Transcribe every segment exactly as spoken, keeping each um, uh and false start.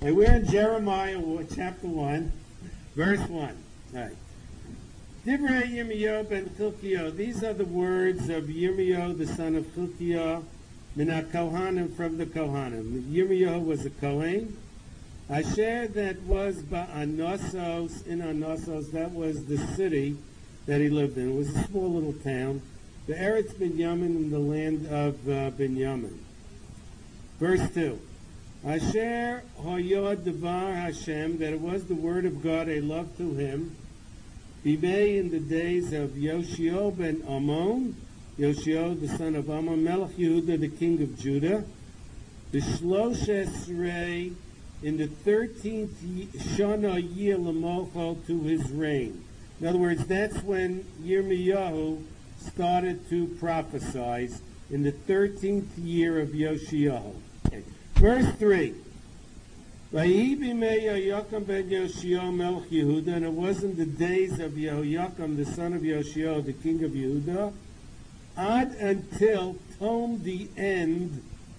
Okay, we're in Jeremiah chapter one, verse one. All right. Divrei Yirmiyahu ben Chilkiah. These are the words of Yirmiyahu, the son of Chilkiah, Mina Kohanim, from the Kohanim. Yirmiyahu was a Kohen. Asher, that was Ba'anosos, in Anosos, that was the city that he lived in. It was a small little town. The Eretz Binyamin, in the land of uh, Binyamin. Verse two. Asher hoyod devar Hashem, that it was the word of God, a love to him. Bimei, in the days of Yoshio ben Ammon, Yoshio, the son of Ammon, Melech Yehuda, the king of Judah. The Shlosh Esrei, in the thirteenth Shana year Lamocho, to his reign. In other words, that's when Yirmiyahu started to prophesy, in the thirteenth year of Yoshiyahu. Okay. Verse three. Vayi bimei Yehoiakim ben Yoshio melech Yehuda, and it was in the days of Yehoiakim, the son of Yoshio, the king of Yehuda, ad until tom the end,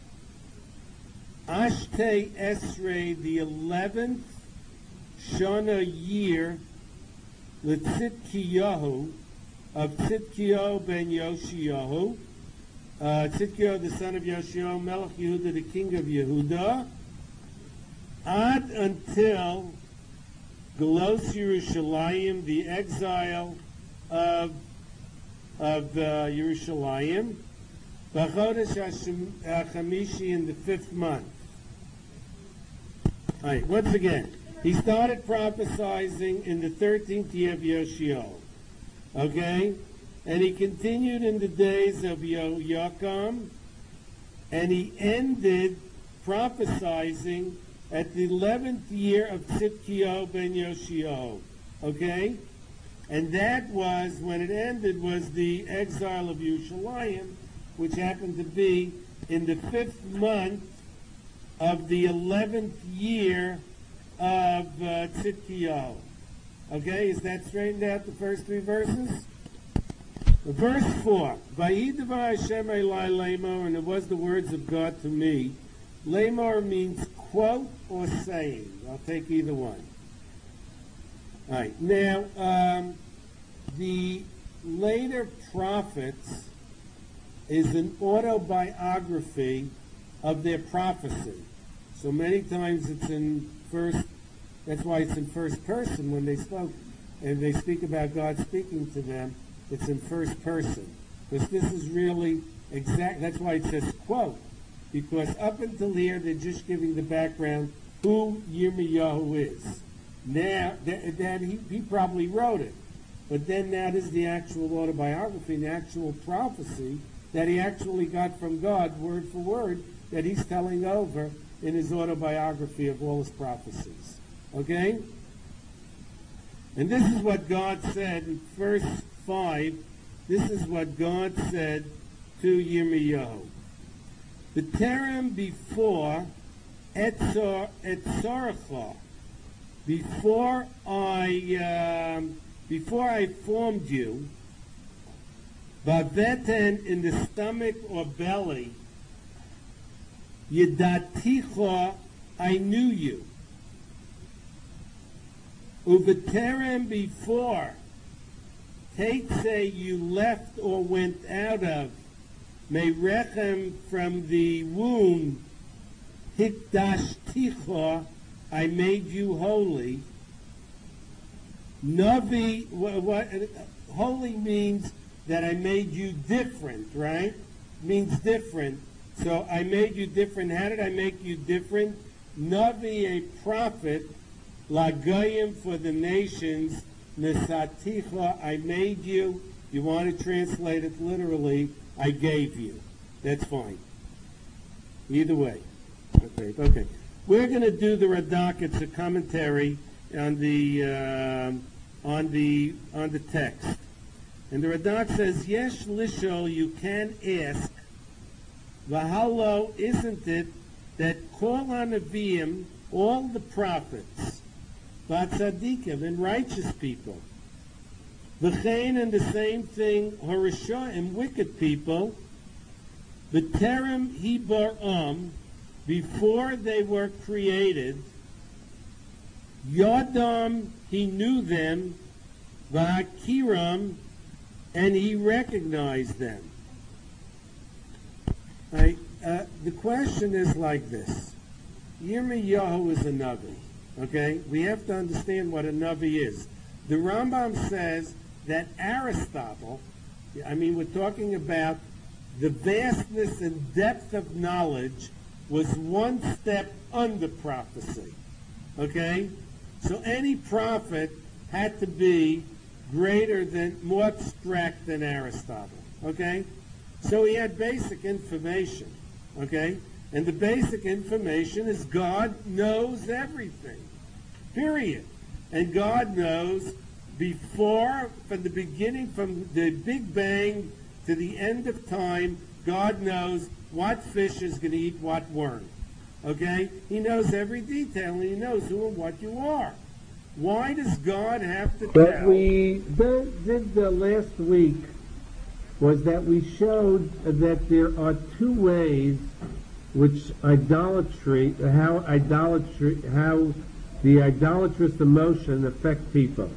Ashtei Esrei, the eleventh Shana year, L'Tzidkiyahu, of Tzidkiyahu ben Yoshiyahu, uh, Tzidkiyahu, the son of Yoshio, Melech Yehuda, the king of Yehuda, ad until Galos Yerushalayim, the exile of of uh, Yerushalayim, B'chodesh HaChamishi, in the fifth month. All right, once again, he started prophesying in the thirteenth year of Yoshio. Okay? And he continued in the days of Yehoiakim, and he ended prophesying at the eleventh year of Tzidkiyahu ben Yoshio. Okay? And that was, when it ended, was the exile of Yerushalayim, which happened to be in the fifth month of the eleventh year of uh, Tzidkiyahu. Okay, is that straightened out, the first three verses? Verse four. Vayi devar Hashem elai lemor, and it was the words of God to me. Lemor means quote or saying. I'll take either one. All right. Now, um, the later prophets is an autobiography of their prophecy. So many times it's in first, that's why it's in first person when they spoke, and they speak about God speaking to them, it's in first person. Because this is really exact, that's why it says quote. Because up until here, they're just giving the background who Yirmiyahu is. Now, that, that he, he probably wrote it. But then that is the actual autobiography, the actual prophecy that he actually got from God, word for word, that he's telling over in his autobiography of all his prophecies. Okay? And this is what God said in verse five. This is what God said to Yirmiyahu. The terem before etzor etzorcha, before I um, before I formed you, baveten, in the stomach or belly, yedaticha, I knew you. Uveterem, before, take say you left or went out of, Merechem, from the womb, Hikdashticha, I made you holy. Navi, what, what holy means that I made you different, right? Means different. So I made you different. How did I make you different? Navi, a prophet, Lagayim, for the nations, Nesaticha, I made you. You want to translate it literally, I gave you. That's fine. Either way. Okay, okay. We're going to do the Radak. It's a commentary on the uh, on the on the text. And the Radak says, Yesh lishol, you can ask, Vahalo, isn't it that Kol HaNeviim, all the prophets, Vatzadikim, and righteous people, V'chein, and the same thing, Horishaim, wicked people, V'terem hibaram, before they were created, Yodam, he knew them, V'hakiram, and he recognized them. Right? Uh, the question is like this. Yirmiyahu is a Navi. Okay? We have to understand what a Navi is. The Rambam says that Aristotle, I mean, we're talking about the vastness and depth of knowledge, was one step under prophecy. Okay? So any prophet had to be greater than, more abstract than Aristotle. Okay? So he had basic information. Okay? And the basic information is God knows everything. Period. And God knows before, from the beginning, from the Big Bang to the end of time, God knows what fish is going to eat what worm. Okay? He knows every detail, and he knows who and what you are. Why does God have to What tell? we did, did the last week was that we showed that there are two ways which idolatry, how idolatry, how the idolatrous emotion affect people.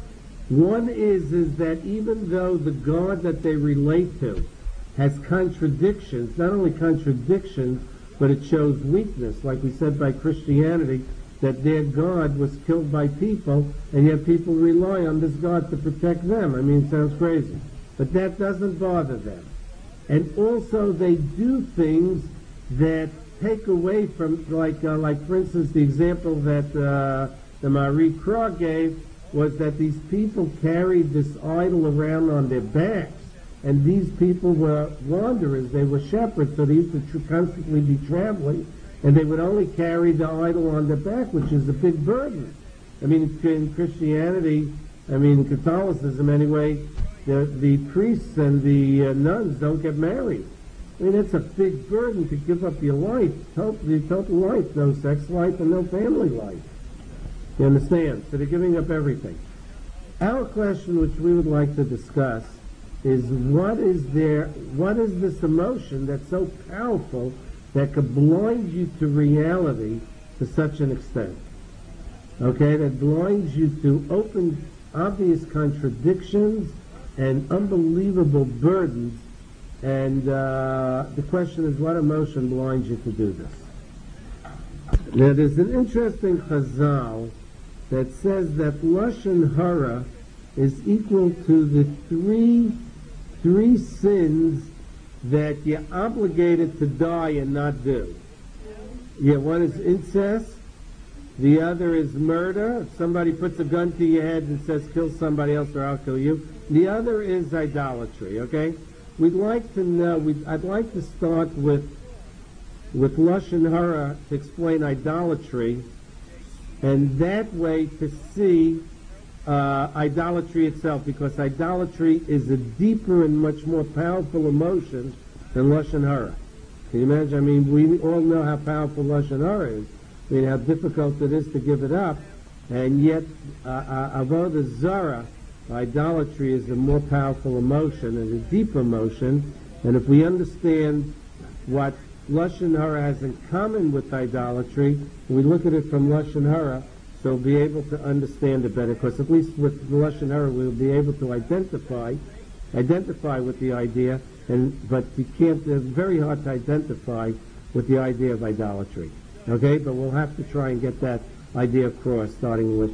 One is is that even though the God that they relate to has contradictions, not only contradictions, but it shows weakness, like we said by Christianity, that their God was killed by people, and yet people rely on this God to protect them. I mean, it sounds crazy. But that doesn't bother them. And also they do things that take away from, like, uh, like for instance, the example that uh, the Marie Craw gave was that these people carried this idol around on their backs, and these people were wanderers, they were shepherds, so they used to tr- constantly be traveling, and they would only carry the idol on their back, which is a big burden. I mean, in Christianity, I mean, in Catholicism anyway, the, the priests and the uh, nuns don't get married. I mean, it's a big burden to give up your life, total, your total life, no sex life and no family life. You understand? So they're giving up everything. Our question, which we would like to discuss, is what is there, what is this emotion that's so powerful that could blind you to reality to such an extent? Okay, that blinds you to open, obvious contradictions and unbelievable burdens. And uh, the question is, what emotion blinds you to do this? Now, there's an interesting chazal that says that Lashon Hara is equal to the three three sins that you're obligated to die and not do. Yeah, one is incest, the other is murder. If somebody puts a gun to your head and says, kill somebody else or I'll kill you. The other is idolatry, okay? We'd like to know, we'd, I'd like to start with with Lashon Hara to explain idolatry, and that way to see uh, idolatry itself, because idolatry is a deeper and much more powerful emotion than Lashon Hara. Can you imagine? I mean, we all know how powerful Lashon Hara is. I mean, how difficult it is to give it up, and yet uh, uh, Avodah Zarah, idolatry, is a more powerful emotion and a deeper emotion. And if we understand what Lashon Hara has in common with idolatry, we look at it from Lashon Hara, so we'll be able to understand it better. Because at least with Lashon Hara, we'll be able to identify, identify with the idea, and but you can't. It's very hard to identify with the idea of idolatry. Okay, but we'll have to try and get that idea across, starting with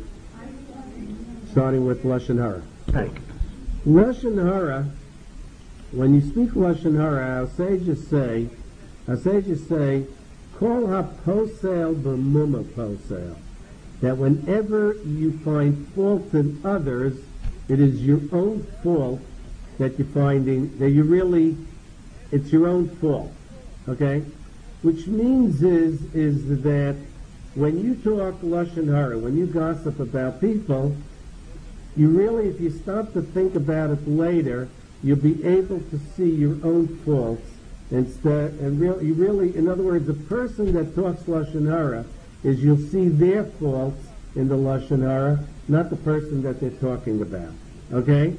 starting with Lashon Hara. Right. Lashon Hara. When you speak Lashon Hara, our sages say. Our sages say, Kol ha-posel b'muma posel, that whenever you find fault in others, it is your own fault that you're finding, that you really, it's your own fault, okay? Which means is, is that when you talk Lashon Hara, when you gossip about people, you really, if you stop to think about it later, you'll be able to see your own faults. Instead, and really, you really, in other words, the person that talks Lashon Hara is, you'll see their faults in the Lashon Hara, not the person that they're talking about. Okay?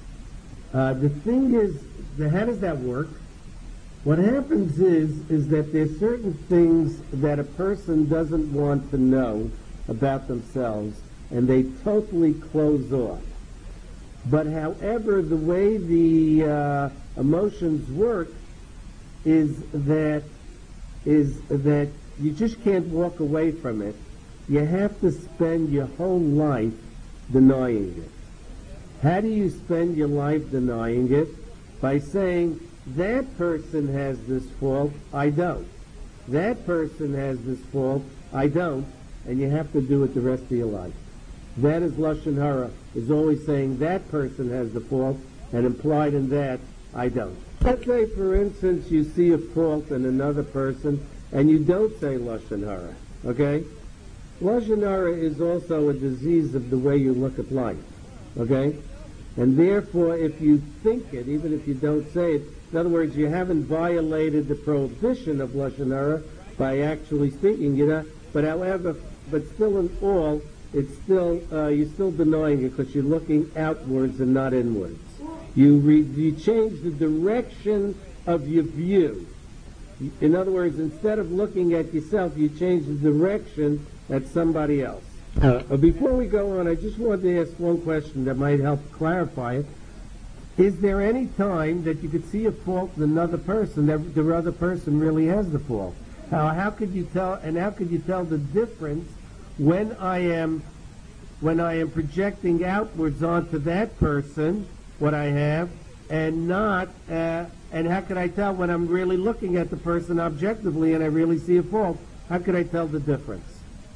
Uh, the thing is, the, how does that work? What happens is, is that there's certain things that a person doesn't want to know, about themselves, and they totally close off. But however, the way the uh, emotions work is that is that you just can't walk away from it. You have to spend your whole life denying it. How do you spend your life denying it? By saying, that person has this fault, I don't. That person has this fault, I don't. And you have to do it the rest of your life. That is Lashon Hara, is always saying that person has the fault, and implied in that, I don't. Let's say, for instance, you see a fault in another person, and you don't say Lashon Hara, okay? Lashon Hara is also a disease of the way you look at life, okay? And therefore, if you think it, even if you don't say it, in other words, you haven't violated the prohibition of Lashon Hara by actually speaking it, but however, but still in all, it's still, uh, you're still denying it because you're looking outwards and not inwards. You, re- you change the direction of your view. In other words, instead of looking at yourself, you change the direction at somebody else. Uh, before we go on, I just wanted to ask one question that might help clarify it. Is there any time that you could see a fault in another person that the other person really has the fault? How, how could you tell, and how could you tell the difference when I am, when I am projecting outwards onto that person what I have, and not, uh, and how could I tell when I'm really looking at the person objectively and I really see a fault? How could I tell the difference?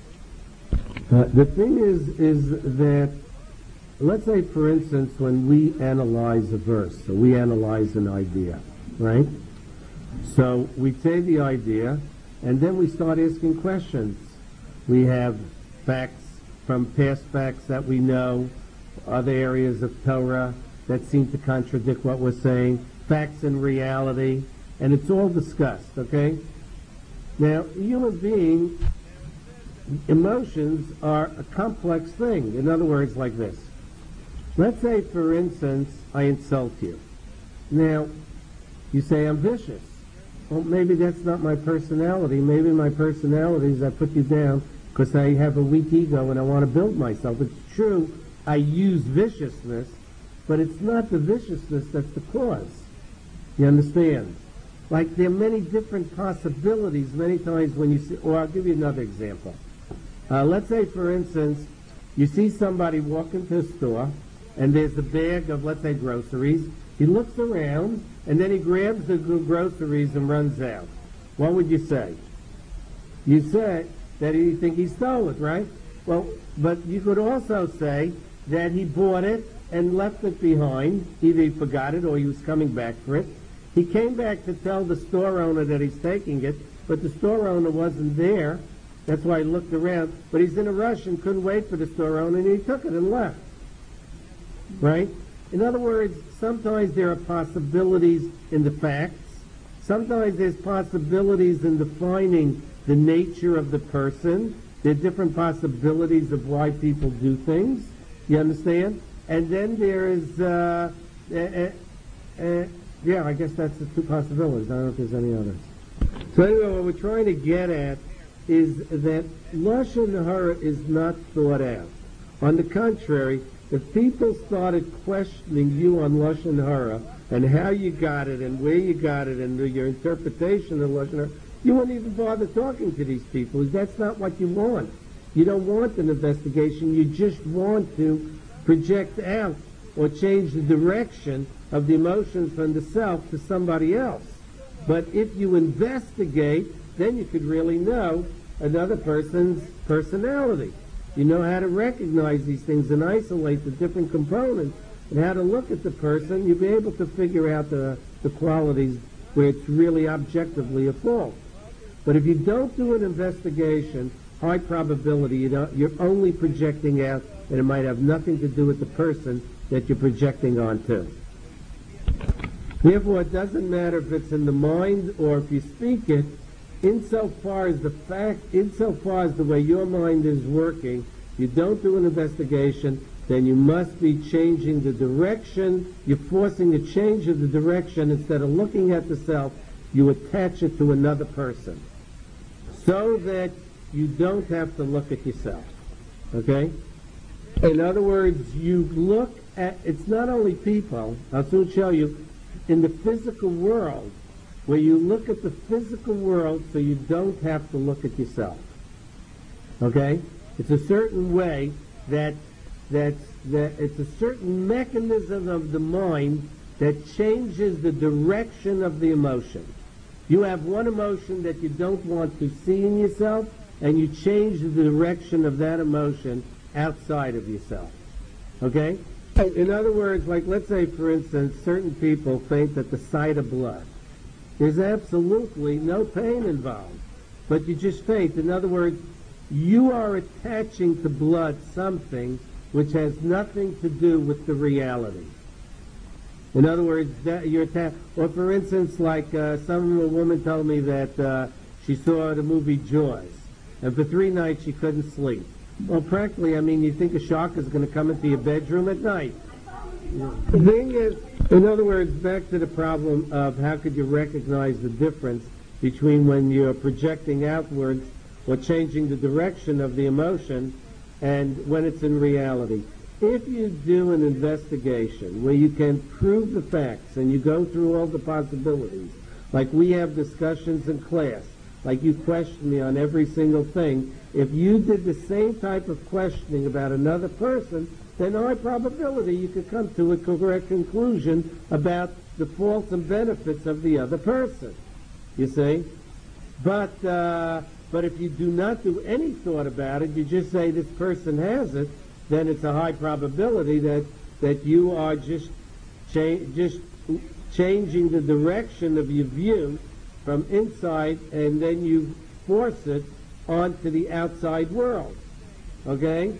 Uh, the thing is, is that, let's say, for instance, when we analyze a verse, so we analyze an idea, right? So we say the idea, and then we start asking questions. We have facts from past facts that we know, other areas of Torah that seem to contradict what we're saying, facts and reality, and it's all discussed, okay? Now, a human being, emotions are a complex thing. In other words, like this. Let's say, for instance, I insult you. Now, you say I'm vicious. Well, maybe that's not my personality. Maybe my personality is I put you down because I have a weak ego and I want to build myself. It's true, I use viciousness, but it's not the viciousness that's the cause. You understand? Like, there are many different possibilities many times when you see, or I'll give you another example. Uh, let's say, for instance, you see somebody walk into a store, and there's a bag of, let's say, groceries. He looks around, and then he grabs the groceries and runs out. What would you say? You say that you think he stole it, right? Well, but you could also say that he bought it and left it behind. Either he forgot it or he was coming back for it. He came back to tell the store owner that he's taking it, but the store owner wasn't there. That's why he looked around. But he's in a rush and couldn't wait for the store owner, and he took it and left. Right? In other words, sometimes there are possibilities in the facts. Sometimes there's possibilities in defining the nature of the person. There are different possibilities of why people do things. You understand? And then there is, uh, uh, uh, uh, yeah, I guess that's the two possibilities. I don't know if there's any others. So anyway, what we're trying to get at is that Lashon Hara is not thought out. On the contrary, if people started questioning you on Lashon Hara and how you got it and where you got it and your interpretation of Lashon Hara, you wouldn't even bother talking to these people. That's not what you want. You don't want an investigation. You just want to project out or change the direction of the emotions from the self to somebody else. But if you investigate, then you could really know another person's personality. You know how to recognize these things and isolate the different components and how to look at the person. You'll be able to figure out the, the qualities where it's really objectively a fault. But if you don't do an investigation, high probability you don't, you're only projecting out, and it might have nothing to do with the person that you're projecting onto. Therefore, it doesn't matter if it's in the mind or if you speak it, insofar as the fact, insofar as the way your mind is working, you don't do an investigation, then you must be changing the direction. You're forcing a change of the direction. Instead of looking at the self, you attach it to another person so that you don't have to look at yourself. Okay? In other words, you look at, it's not only people, I'll soon show you, in the physical world, where you look at the physical world so you don't have to look at yourself. Okay? It's a certain way that, that, that it's a certain mechanism of the mind that changes the direction of the emotion. You have one emotion that you don't want to see in yourself, and you change the direction of that emotion outside of yourself. Okay? In other words, like let's say, for instance, certain people faint at the sight of blood. There's absolutely no pain involved, but you just faint. In other words, you are attaching to blood something which has nothing to do with the reality. In other words, that you're atta- or for instance, like uh, some a woman told me that uh, she saw the movie Jaws, and for three nights she couldn't sleep. Well, practically, I mean, you think a shark is going to come into your bedroom at night. The thing is, in other words, back to the problem of how could you recognize the difference between when you're projecting outwards or changing the direction of the emotion and when it's in reality. If you do an investigation where you can prove the facts and you go through all the possibilities, like we have discussions in class, like you question me on every single thing, if you did the same type of questioning about another person, then high probability you could come to a correct conclusion about the faults and benefits of the other person. You see? But uh, but if you do not do any thought about it, you just say this person has it, then it's a high probability that, that you are just cha- just changing the direction of your view from inside, and then you force it onto the outside world. Okay?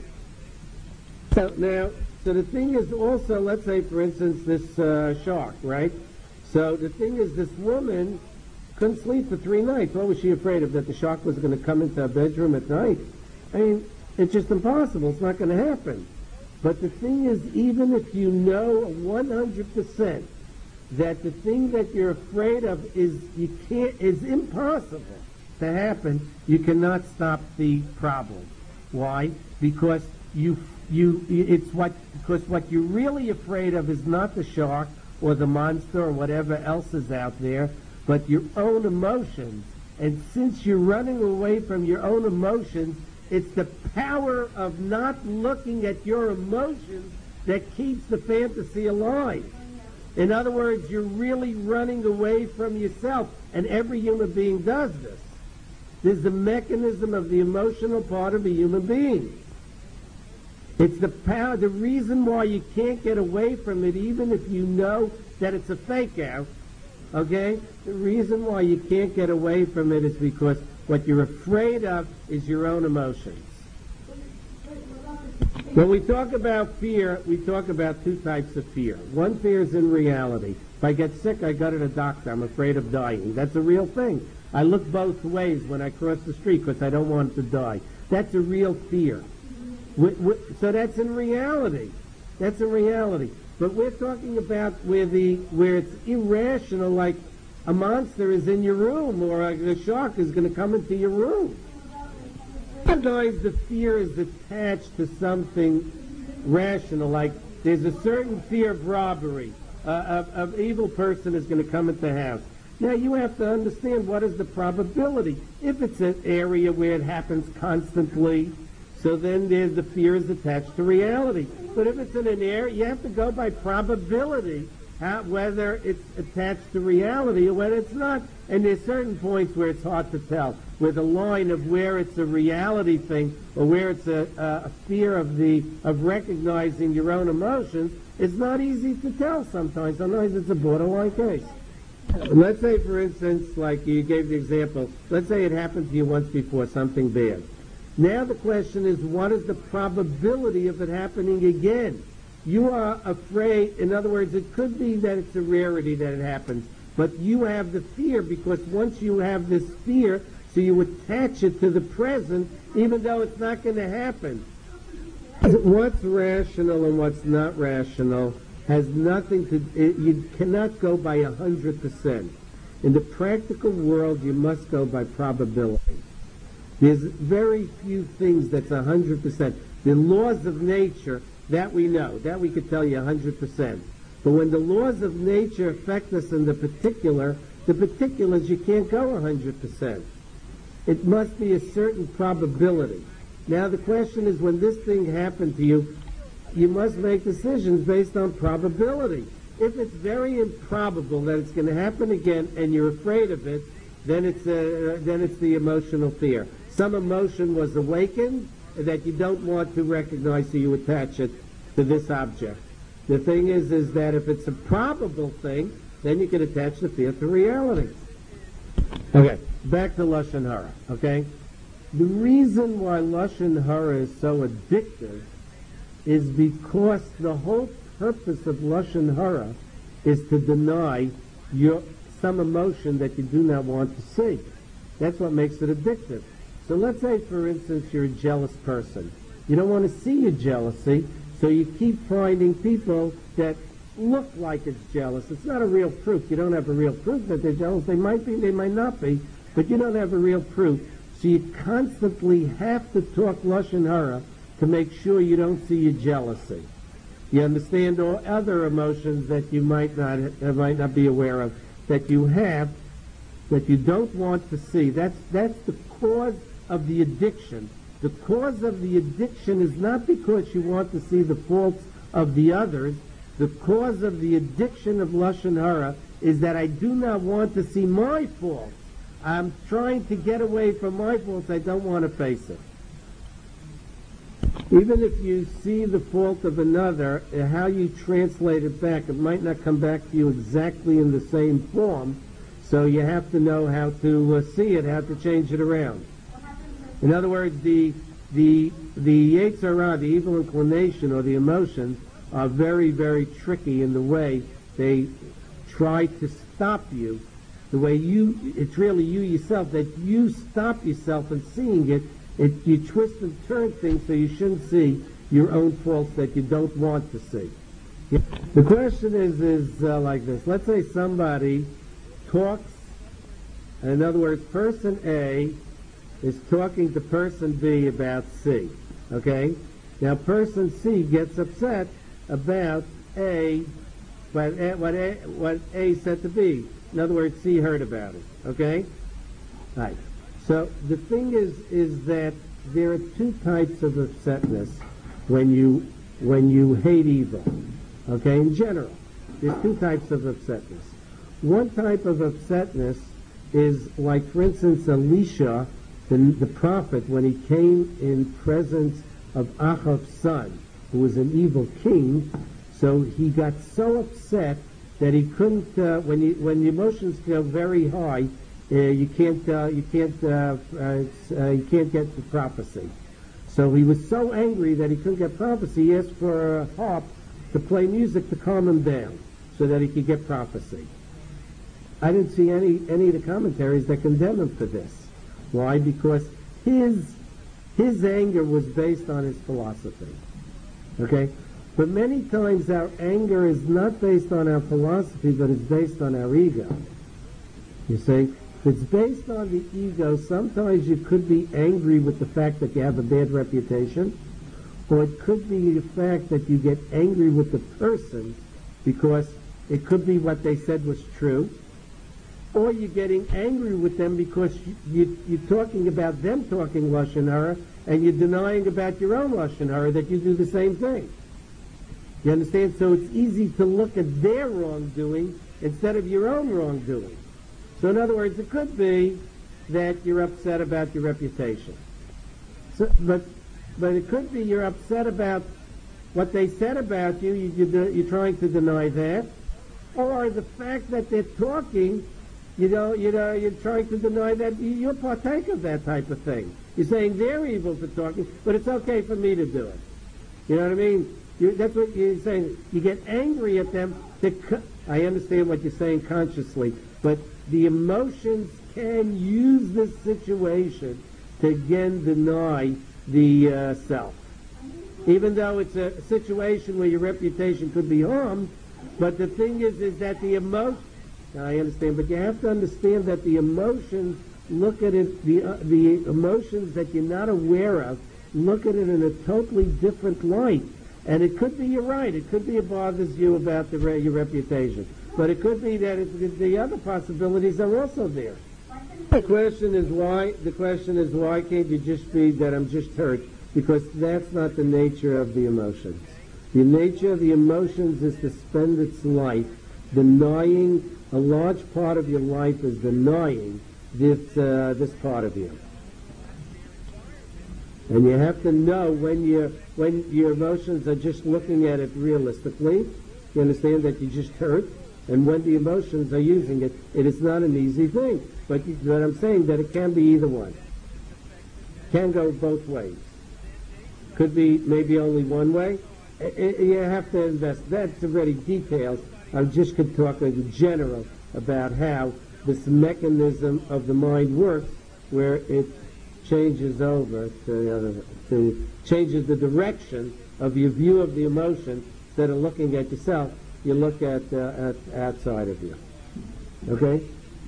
So now, so the thing is also, let's say, for instance, this uh, shark, right? So the thing is, this woman couldn't sleep for three nights. What was she afraid of? That the shark was going to come into her bedroom at night? I mean, it's just impossible. It's not going to happen. But the thing is, even if you know one hundred percent that the thing that you're afraid of is you can't is impossible to happen, you cannot stop the problem. Why? Because you you it's what because what you're really afraid of is not the shark or the monster or whatever else is out there, but your own emotions. And since you're running away from your own emotions, it's the power of not looking at your emotions that keeps the fantasy alive. In other words, you're really running away from yourself, and every human being does this. There's the mechanism of the emotional part of a human being. It's the power, the reason why you can't get away from it, even if you know that it's a fake out, okay? The reason why you can't get away from it is because what you're afraid of is your own emotions. When we talk about fear, we talk about two types of fear. One fear is in reality. If I get sick, I go to the doctor. I'm afraid of dying. That's a real thing. I look both ways when I cross the street because I don't want to die. That's a real fear. We, we, so that's in reality. That's in reality. But we're talking about where the where it's irrational, like a monster is in your room or a, a shark is going to come into your room. Sometimes the fear is attached to something rational, like there's a certain fear of robbery. Uh, of, of evil person is going to come into the house. Now you have to understand what is the probability. If it's an area where it happens constantly, so then there's the fear is attached to reality. But if it's in an area, you have to go by probability, how, whether it's attached to reality or whether it's not. And there's certain points where it's hard to tell, where the line of where it's a reality thing or where it's a, a fear of the of recognizing your own emotions is not easy to tell sometimes. Sometimes it's a borderline case. Let's say, for instance, like you gave the example, let's say it happened to you once before, something bad. Now the question is, what is the probability of it happening again? You are afraid, in other words, it could be that it's a rarity that it happens, but you have the fear because once you have this fear, so you attach it to the present, even though it's not going to happen. What's rational and what's not rational has nothing to, it, you cannot go by a hundred percent. In the practical world, you must go by probability. There's very few things that's one hundred percent. The laws of nature, that we know, that we could tell you one hundred percent. But when the laws of nature affect us in the particular, the particulars you can't go one hundred percent. It must be a certain probability. Now the question is, when this thing happened to you, you must make decisions based on probability. If it's very improbable that it's going to happen again and you're afraid of it, then it's uh, then it's the emotional fear. Some emotion was awakened that you don't want to recognize, so you attach it to this object. The thing is, is that if it's a probable thing, then you can attach the fear to reality. Okay, back to Lashon Hara, okay? The reason why Lashon Hara is so addictive is because the whole purpose of Lashon Hara is to deny your some emotion that you do not want to see. That's what makes it addictive. So let's say, for instance, you're a jealous person. You don't want to see your jealousy, so you keep finding people that look like it's jealous. It's not a real proof. You don't have a real proof that they're jealous. They might be, they might not be, but you don't have a real proof. So you constantly have to talk Lashon Hara to make sure you don't see your jealousy. You understand all other emotions that you might not uh, might not be aware of, that you have, that you don't want to see. That's that's the cause of the addiction. The cause of the addiction is not because you want to see the faults of the others. The cause of the addiction of Lashon Hara is that I do not want to see my faults. I'm trying to get away from my faults. I don't want to face it. Even if you see the fault of another, uh, how you translate it back, it might not come back to you exactly in the same form, so you have to know how to uh, see it, how to change it around. In other words, the the the Yetzer Hara, the evil inclination or the emotions, are very, very tricky in the way they try to stop you. The way you, it's really you yourself, that you stop yourself in seeing it. It, you twist and turn things so you shouldn't see your own faults that you don't want to see. The question is, is uh, like this. Let's say somebody talks, in other words, person A is talking to person B about C. Okay? Now person C gets upset about A, what A, what A, what A said to B. In other words, C heard about it. Okay? Right. So the thing is, is that there are two types of upsetness when you when you hate evil. Okay, in general, there's two types of upsetness. One type of upsetness is like, for instance, Elisha, the, the prophet, when he came in presence of Ahab's son, who was an evil king. So he got so upset that he couldn't. Uh, when you, when the emotions go very high. Uh, you can't, uh, you can't, uh, uh, uh, you can't get the prophecy. So he was so angry that he couldn't get prophecy. He asked for a harp to play music to calm him down, so that he could get prophecy. I didn't see any any of the commentaries that condemn him for this. Why? Because his his anger was based on his philosophy. Okay, but many times our anger is not based on our philosophy, but it's based on our ego. You see. If it's based on the ego, sometimes you could be angry with the fact that you have a bad reputation, or it could be the fact that you get angry with the person because it could be what they said was true, or you're getting angry with them because you, you, you're talking about them talking Lashon Hara, and you're denying about your own Lashon Hara that you do the same thing. You understand? So it's easy to look at their wrongdoing instead of your own wrongdoing. So in other words, it could be that you're upset about your reputation. So, but but it could be you're upset about what they said about you, you, you you're trying to deny that. Or the fact that they're talking, you know, you know, you're trying to deny that you're partake of that type of thing. You're saying they're evil for talking, but it's okay for me to do it. You know what I mean? You, that's what you're saying. You get angry at them. To, I understand what you're saying consciously, but the emotions can use this situation to again deny the uh, self. Even though it's a situation where your reputation could be harmed, but the thing is, is that the emotion, I understand, but you have to understand that the emotions look at it, the, uh, the emotions that you're not aware of, look at it in a totally different light. And it could be you're right. It could be it bothers you about the, your reputation. But it could be that it, the other possibilities are also there. The question is why, the question is why can't you just be that I'm just hurt? Because that's not the nature of the emotions. The nature of the emotions is to spend its life denying, a large part of your life is denying this, uh, this part of you. And you have to know when you when your emotions are just looking at it realistically. You understand that you just hurt, and when the emotions are using it, it is not an easy thing. But, you, but I'm saying that it can be either one. Can go both ways. Could be maybe only one way. It, it, you have to invest. That's already details. I just could talk in general about how this mechanism of the mind works, where it changes over to, uh, to changes the direction of your view of the emotion. Instead of looking at yourself, you look at, uh, at outside of you. Okay?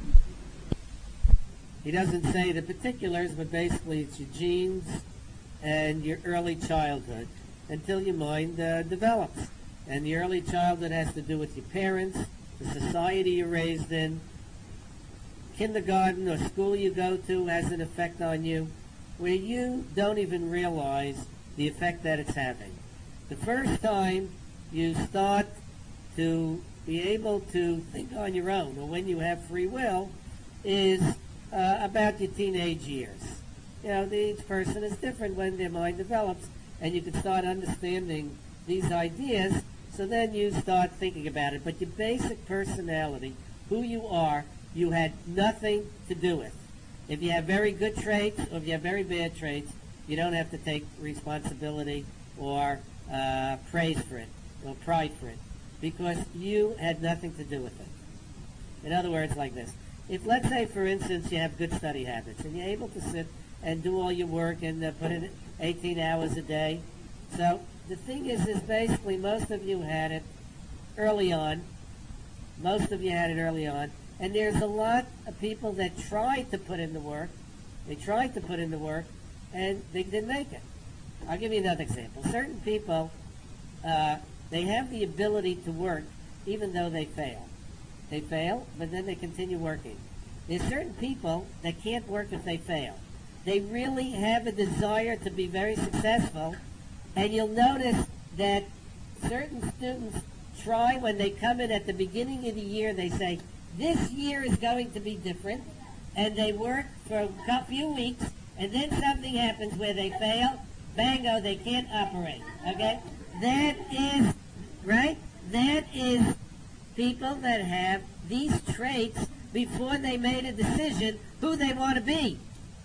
He doesn't say the particulars, but basically it's your genes and your early childhood until your mind uh, develops. And the early childhood has to do with your parents, the society you're raised in, kindergarten or school you go to has an effect on you where you don't even realize the effect that it's having. The first time you start to be able to think on your own, or when you have free will, is uh, about your teenage years. You know, each person is different when their mind develops, and you can start understanding these ideas, so then you start thinking about it. But your basic personality, who you are, you had nothing to do with. If you have very good traits or if you have very bad traits, you don't have to take responsibility or uh, praise for it or pride for it, because you had nothing to do with it. In other words, like this. If, let's say, for instance, you have good study habits and you're able to sit and do all your work and uh, put in eighteen hours a day. So the thing is, is basically most of you had it early on. Most of you had it early on. And there's a lot of people that tried to put in the work. They tried to put in the work, and they didn't make it. I'll give you another example. Certain people, uh, they have the ability to work even though they fail. They fail, but then they continue working. There's certain people that can't work if they fail. They really have a desire to be very successful, and you'll notice that certain students try when they come in at the beginning of the year, they say, this year is going to be different, and they work for a few weeks, and then something happens where they fail, bango, they can't operate, okay? That is, right? That is people that have these traits before they made a decision who they want to be,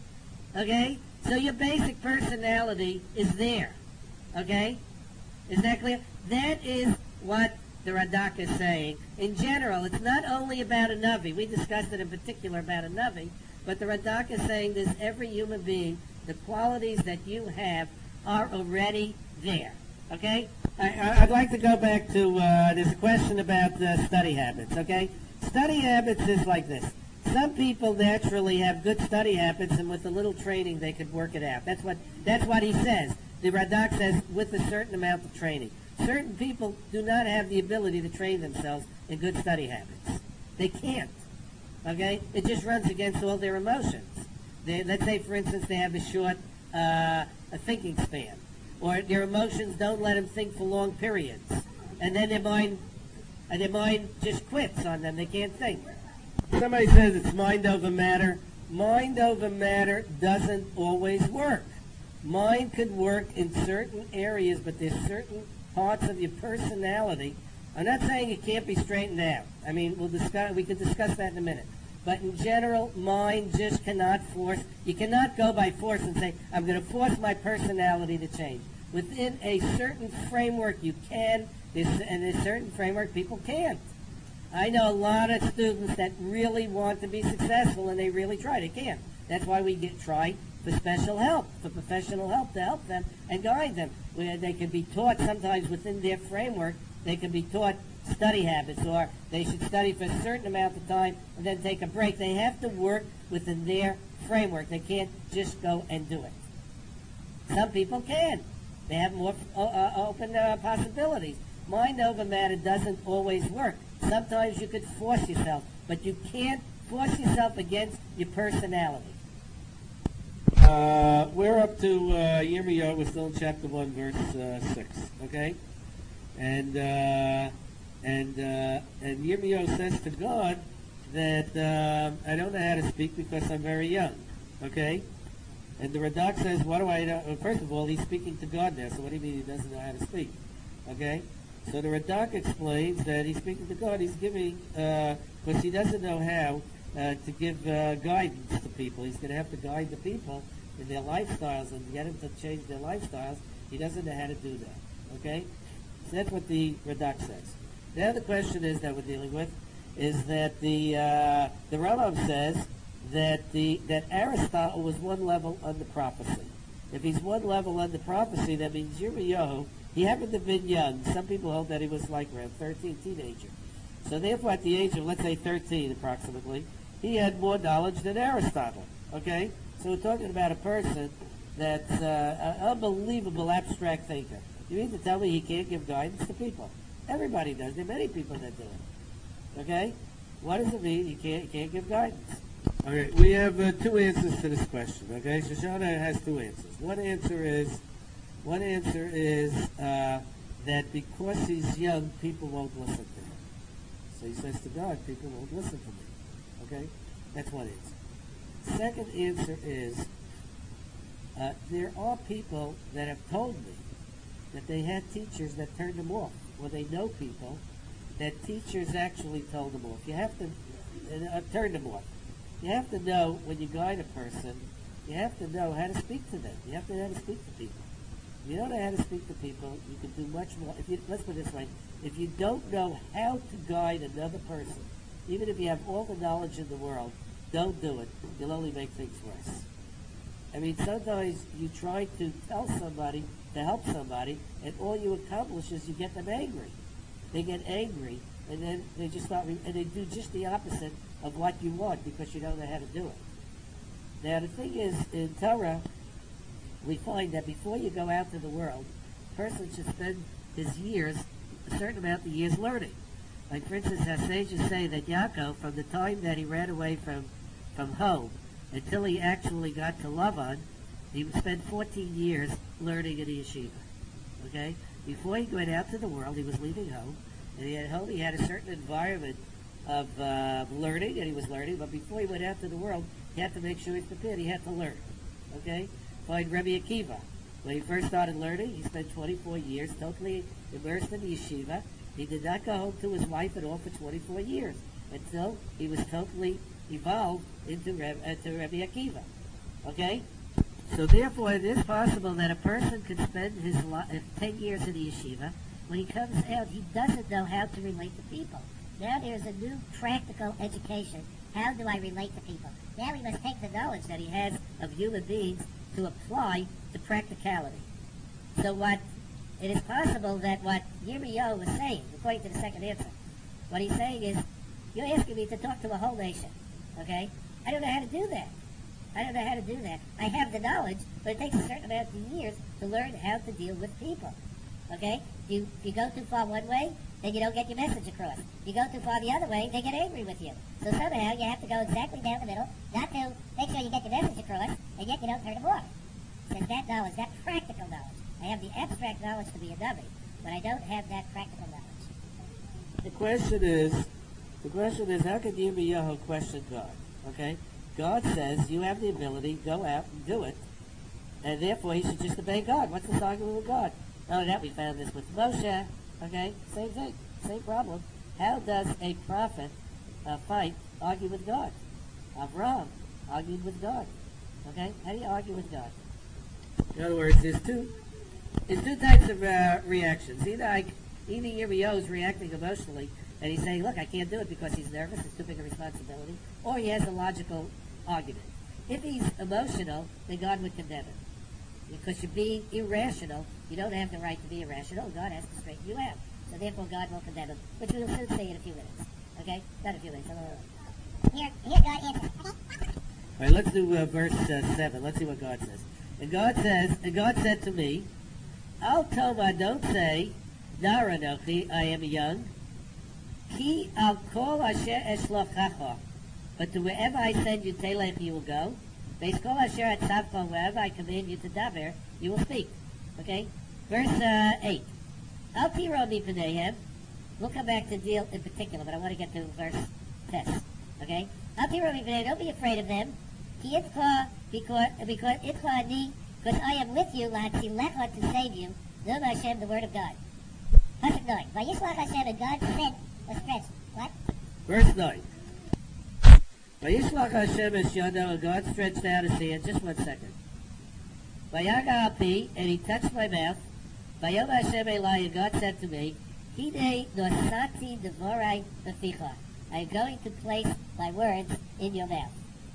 okay? So your basic personality is there, okay? Is that clear? That is what the Radak is saying. In general, it's not only about a Navi. We discussed it in particular about a Navi, but the Radak is saying this: every human being, the qualities that you have are already there. Okay? I, I'd like to go back to, uh, there's a question about uh, study habits, okay? Study habits is like this. Some people naturally have good study habits, and with a little training they could work it out. That's what, that's what he says. The Radak says with a certain amount of training. Certain people do not have the ability to train themselves in good study habits. They can't. Okay? It just runs against all their emotions. They, let's say, for instance, they have a short uh, a thinking span, or their emotions don't let them think for long periods, and then their mind, and their mind just quits on them. They can't think. Somebody says it's mind over matter. Mind over matter doesn't always work. Mind could work in certain areas, but there's certain parts of your personality. I'm not saying it can't be straightened out. I mean, we'll discuss. We can discuss that in a minute. But in general, mind just cannot force. You cannot go by force and say, I'm going to force my personality to change. Within a certain framework, you can. There's, and in a certain framework, people can't. I know a lot of students that really want to be successful, and they really try. They can't. That's why we get try for special help, for professional help to help them and guide them. Where they can be taught sometimes within their framework, they can be taught study habits, or they should study for a certain amount of time and then take a break. They have to work within their framework. They can't just go and do it. Some people can. They have more uh, open uh, possibilities. Mind over matter doesn't always work. Sometimes you could force yourself, but you can't force yourself against your personality. Uh, we're up to uh, Yirmiyahu. We're still in chapter one, verse uh, six. Okay, and uh, and uh, and Yirmiyahu says to God that uh, I don't know how to speak because I'm very young. Okay, and the Radak says, "What do I know?" Well, first of all, he's speaking to God now. So what do you mean he doesn't know how to speak? Okay, so the Radak explains that he's speaking to God. He's giving because uh, he doesn't know how uh, to give uh, guidance to people. He's going to have to guide the people in their lifestyles and get them to change their lifestyles. He doesn't know how to do that. Okay? So that's what the Radak says. Now the question is that we're dealing with is that the uh, the Rambam says that the that Aristotle was one level under prophecy. If he's one level under prophecy, that means Yirmiyahu, he happened to have been young. Some people hold that he was like around thirteen, teenager. So therefore, at the age of, let's say, thirteen approximately, he had more knowledge than Aristotle. Okay? So we're talking about a person that's uh, an unbelievable abstract thinker. You mean to tell me he can't give guidance to people? Everybody does. There are many people that do it. Okay? What does it mean he can't, he can't give guidance? Okay, we have uh, two answers to this question. Okay, Shoshana has two answers. One answer is, one answer is uh, that because he's young, people won't listen to him. So he says to God, people won't listen to me. Okay, that's one answer. Second answer is, uh, there are people that have told me that they had teachers that turned them off, or they know people that teachers actually told them off. You have to uh, turn them off. You have to know when you guide a person, you have to know how to speak to them. You have to know how to speak to people. If you don't know how to speak to people, you can do much more. If you, let's put it this way, if you don't know how to guide another person, even if you have all the knowledge in the world, don't do it. You'll only make things worse. I mean, sometimes you try to tell somebody to help somebody, and all you accomplish is you get them angry. They get angry, and then they just start, re- and they do just the opposite of what you want because you don't know how to do it. Now, the thing is, in Torah, we find that before you go out to the world, a person should spend his years, a certain amount of years, learning. Like, for instance, our sages say that Yaakov, from the time that he ran away from, from home until he actually got to Lavan, he would spend fourteen years learning in the yeshiva. Okay? Before he went out to the world, he was leaving home, and he had home, he had a certain environment of uh, learning, and he was learning, but before he went out to the world, he had to make sure he was prepared. He had to learn. Okay? Find Rebbe Akiva. When he first started learning, he spent twenty-four years totally immersed in the yeshiva. He did not go home to his wife at all for twenty-four years until he was totally evolved into Reb, uh, to Rebbe Akiva. Okay? So therefore, it is possible that a person could spend his li- uh, ten years in the yeshiva. When he comes out, he doesn't know how to relate to people. Now there's a new practical education. How do I relate to people? Now he must take the knowledge that he has of human beings to apply to practicality. So what it is possible that what Yirmiyahu was saying, according to the second answer, what he's saying is, you're asking me to talk to a whole nation, okay? I don't know how to do that. I don't know how to do that. I have the knowledge, but it takes a certain amount of years to learn how to deal with people, okay? You, you go too far one way, then you don't get your message across. You go too far the other way, they get angry with you. So somehow you have to go exactly down the middle, not to make sure you get your message across, and yet you don't turn them off. So that knowledge, that practical knowledge. I have the abstract knowledge to be a dummy, but I don't have that practical knowledge. The question is, the question is, how can Yirmiyahu question God? Okay? God says, you have the ability, go out and do it, and therefore he should just obey God. What's this argument with God? Not only that, we found this with Moshe, okay? Same thing, same problem. How does a prophet uh, fight, argue with God? Avraham argued with God, okay? How do you argue with God? In other words, there's two, there's two types of uh, reactions. Either I, either Yirmiyahu is reacting emotionally, and he's saying, look, I can't do it because he's nervous, it's too big a responsibility, or he has a logical argument. If he's emotional, then God would condemn him. Because you're being irrational, you don't have the right to be irrational, God has to straighten you out. So therefore God will condemn him, which we'll soon see in a few minutes. Okay? Not a few minutes. Here, here God answers. Okay? All right, let's do uh, verse uh, seven. Let's see what God says. And God says, and God said to me, Al Toma, don't say, Nara Nochi, I am young. Ki al kol asher eshlochacha. But to wherever I send you, Telech, you will go. Beis kol asher atzavcha, wherever I command you to daver, you will speak. Okay? Verse uh, eight. Al tiro mi p'neihem. We'll come back to deal in particular, but I want to get to verse ten. Okay? Al tiro mi p'neihem. Don't be afraid of them. Ki itkla, because, because itkla ani, because I am with you, la'tzilecha, to save you. Nom Hashem, the word of God. Verse nine. Vayishlach Hashem, and God sent, or stretched. What? Verse nine. Vayishlach Hashem es yado, and God stretched out his hand. Just one second. Vayaga api, and he touched my mouth. Vayom Hashem Elai, and God said to me, Hine nosati devorai beficha. I am going to place my words in your mouth.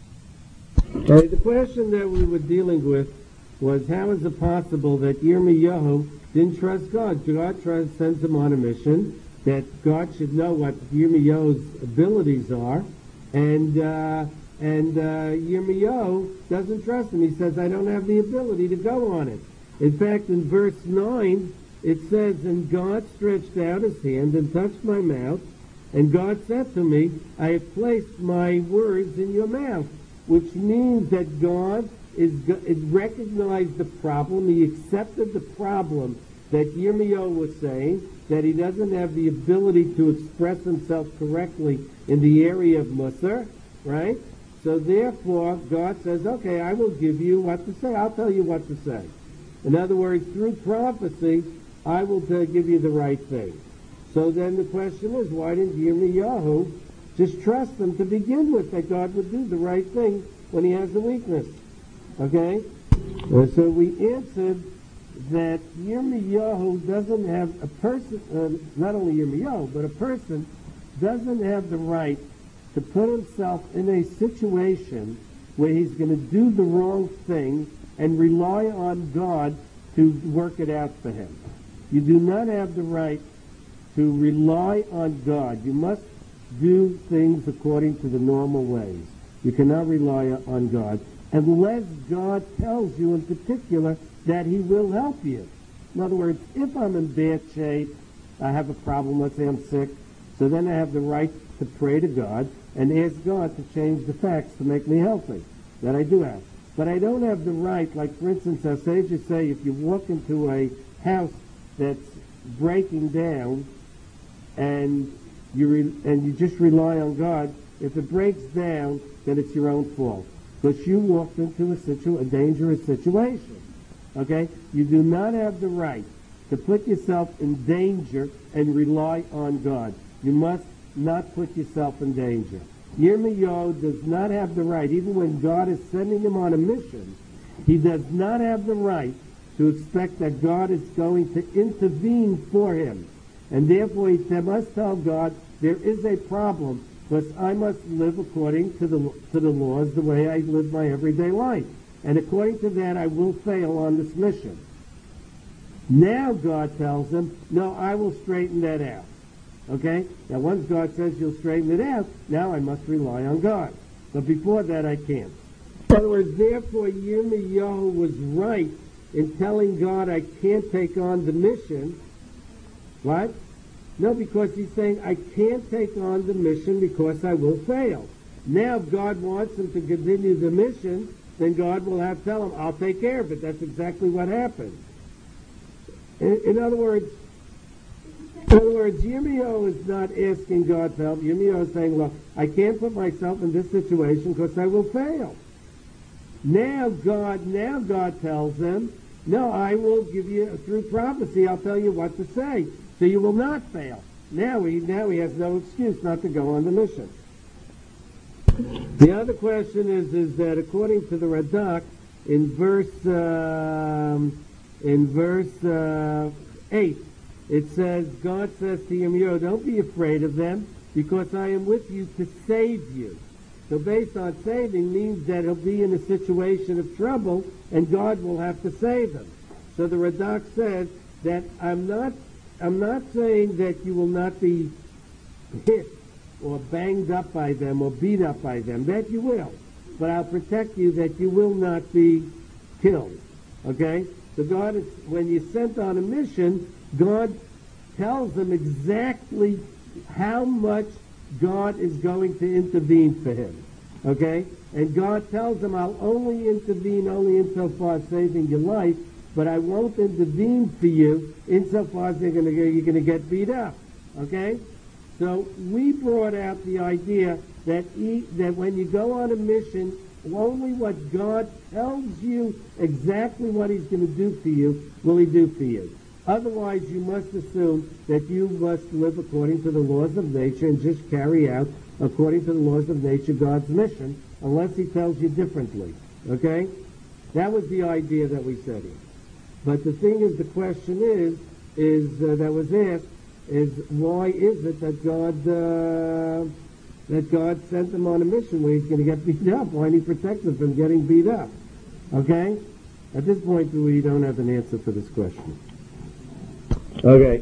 Okay, the question that we were dealing with was, how is it possible that Yirmiyahu didn't trust God? God trust, sends him on a mission that God should know what Yirmiyahu's abilities are, and uh, and uh, Yirmiyahu doesn't trust him. He says, I don't have the ability to go on it. In fact, in verse nine, it says, and God stretched out his hand and touched my mouth, and God said to me, I have placed my words in your mouth, which means that God is, is recognized the problem. He accepted the problem that Yirmiyahu was saying, that he doesn't have the ability to express himself correctly in the area of Musar, right? So therefore, God says, okay, I will give you what to say. I'll tell you what to say. In other words, through prophecy, I will uh, give you the right thing. So then the question is, why didn't Yirmiyahu just trust him to begin with, that God would do the right thing when he has a weakness? Okay? Uh, so we answered that Yirmiyahu doesn't have a person, uh, not only Yirmiyahu, but a person doesn't have the right to put himself in a situation where he's going to do the wrong thing and rely on God to work it out for him. You do not have the right to rely on God. You must do things according to the normal ways. You cannot rely on God unless God tells you in particular that he will help you. In other words, if I'm in bad shape, I have a problem, let's say I'm sick, so then I have the right to pray to God and ask God to change the facts to make me healthy. That I do have. But I don't have the right, like for instance, our sages say, if you walk into a house that's breaking down and you re- and you just rely on God, if it breaks down, then it's your own fault. Because you walked into a, situ- a dangerous situation. Okay? You do not have the right to put yourself in danger and rely on God. You must not put yourself in danger. Yirmiyahu does not have the right, even when God is sending him on a mission, he does not have the right to expect that God is going to intervene for him. And therefore he must tell God, there is a problem, but I must live according to the, to the laws the way I live my everyday life. And according to that, I will fail on this mission. Now God tells him, no, I will straighten that out. Okay? Now once God says you'll straighten it out, now I must rely on God. But before that, I can't. In other words, therefore, Yirmiyahu was right in telling God I can't take on the mission. What? No, because he's saying I can't take on the mission because I will fail. Now if God wants him to continue the mission, then God will have to tell him, I'll take care of it. That's exactly what happened. In, in other words, In other words, Yirmiyahu is not asking God to help. Yirmiyahu is saying, well, I can't put myself in this situation because I will fail. Now God, now God tells him, no, I will give you, through prophecy, I'll tell you what to say, so you will not fail. Now he, now he has no excuse not to go on the mission. The other question is, is that according to the Radak, in verse, um, in verse uh, eight, it says, God says to Yirmiyahu, don't be afraid of them, because I am with you to save you. So based on saving means that he'll be in a situation of trouble, and God will have to save him. So the Radak says that I'm not, I'm not saying that you will not be hit or banged up by them or beat up by them. That you will. but I'll protect you that you will not be killed. Okay? So God is, when you're sent on a mission, God tells them exactly how much God is going to intervene for him. Okay? And God tells them, I'll only intervene only insofar as saving your life, but I won't intervene for you insofar as you're going to you're going to get beat up. Okay? So we brought out the idea that he, that when you go on a mission, only what God tells you exactly what he's going to do for you will he do for you. Otherwise, you must assume that you must live according to the laws of nature and just carry out, according to the laws of nature, God's mission, unless he tells you differently. Okay? That was the idea that we said here. But the thing is, the question is, is uh, that was asked, is why is it that God uh, that God sent them on a mission where he's going to get beat up? Why didn't he protect them from getting beat up? Okay? At this point, we don't have an answer for this question. Okay.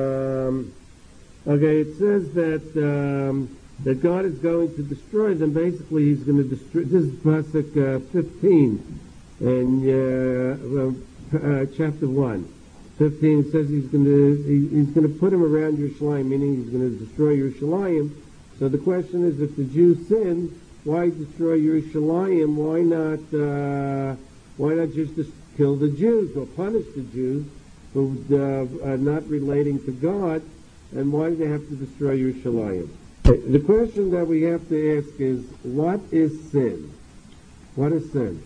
Um, okay, it says that um, that God is going to destroy them. Basically, he's going to destroy. This is Pasuk uh, fifteen, and uh, well, uh, chapter one. fifteen says he's going to he, he's going to put him around Yerushalayim, meaning he's going to destroy Yerushalayim. So the question is, if the Jews sin, why destroy Yerushalayim? Why not uh, why not just kill the Jews or punish the Jews who uh, are not relating to God? And why do they have to destroy Yerushalayim? The question that we have to ask is, what is sin? What is sin?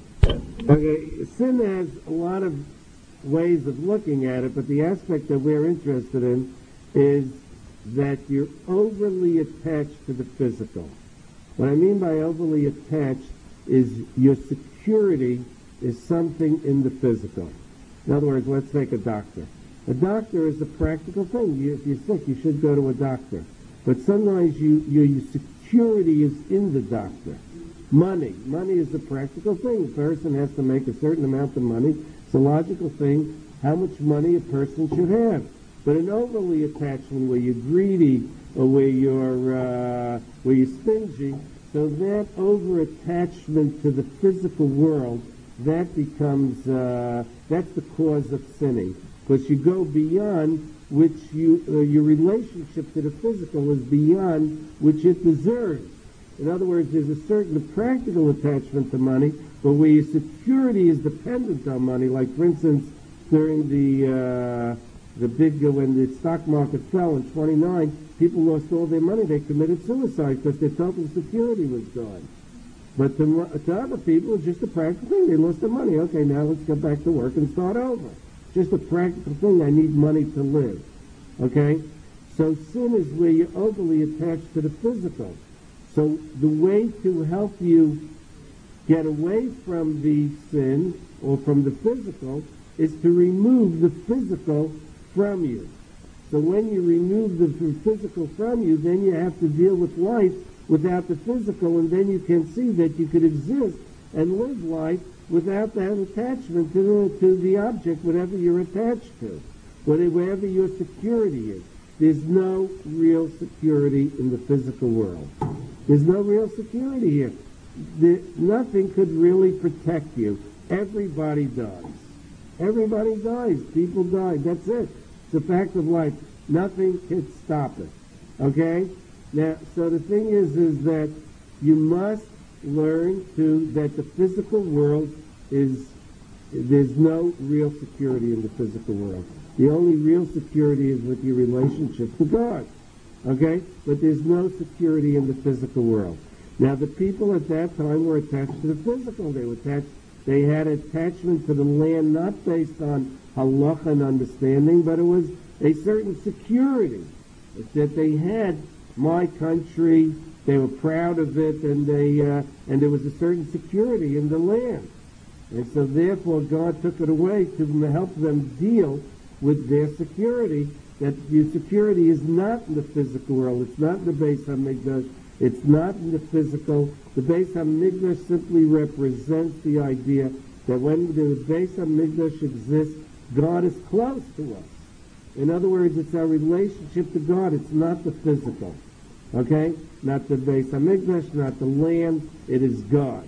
Okay, sin has a lot of ways of looking at it, but the aspect that we're interested in is that you're overly attached to the physical. What I mean by overly attached is your security is something in the physical. In other words, let's take a doctor. A doctor is a practical thing. You, if you're sick, you should go to a doctor. But sometimes you, your, your security is in the doctor. Money. Money is a practical thing. A person has to make a certain amount of money. It's a logical thing, how much money a person should have. But an overly attachment where you're greedy or where you're, uh, where you're stingy, so that over-attachment to the physical world, that becomes, uh, that's the cause of sinning. Because you go beyond which you, uh, your relationship to the physical is beyond which it deserves. In other words, there's a certain practical attachment to money, but where your security is dependent on money, like for instance, during the, uh, the big, uh, when the stock market fell in twenty-nine, people lost all their money. They committed suicide because their total security was gone. But to, to other people, it's just a practical thing. They lost their money. Okay, now let's get back to work and start over. Just a practical thing. I need money to live. Okay? So sin is where you're overly attached to the physical. So the way to help you get away from the sin or from the physical is to remove the physical from you. So when you remove the physical from you, then you have to deal with life without the physical, and then you can see that you could exist and live life without that attachment to the, to the object, whatever you're attached to, wherever your security is. There's no real security in the physical world. There's no real security here. The, nothing could really protect you. Everybody dies. Everybody dies. People die. That's it. It's a fact of life. Nothing can stop it. Okay? Now, so the thing is, is that you must learn to, that the physical world is, there's no real security in the physical world. The only real security is with your relationship to God. Okay? But there's no security in the physical world. Now, the people at that time were attached to the physical. They were attached, they had attachment to the land not based on halacha and understanding, but it was a certain security that they had. My country, they were proud of it, and they uh, and there was a certain security in the land. And so therefore God took it away to help them deal with their security, that your security is not in the physical world. It's not in the Beis HaMikdash. It's not in the physical. The Beis HaMikdash simply represents the idea that when the Beis HaMikdash exists, God is close to us. In other words, it's our relationship to God. It's not the physical. Okay? Not the Beis HaMikdash, not the land. It is God.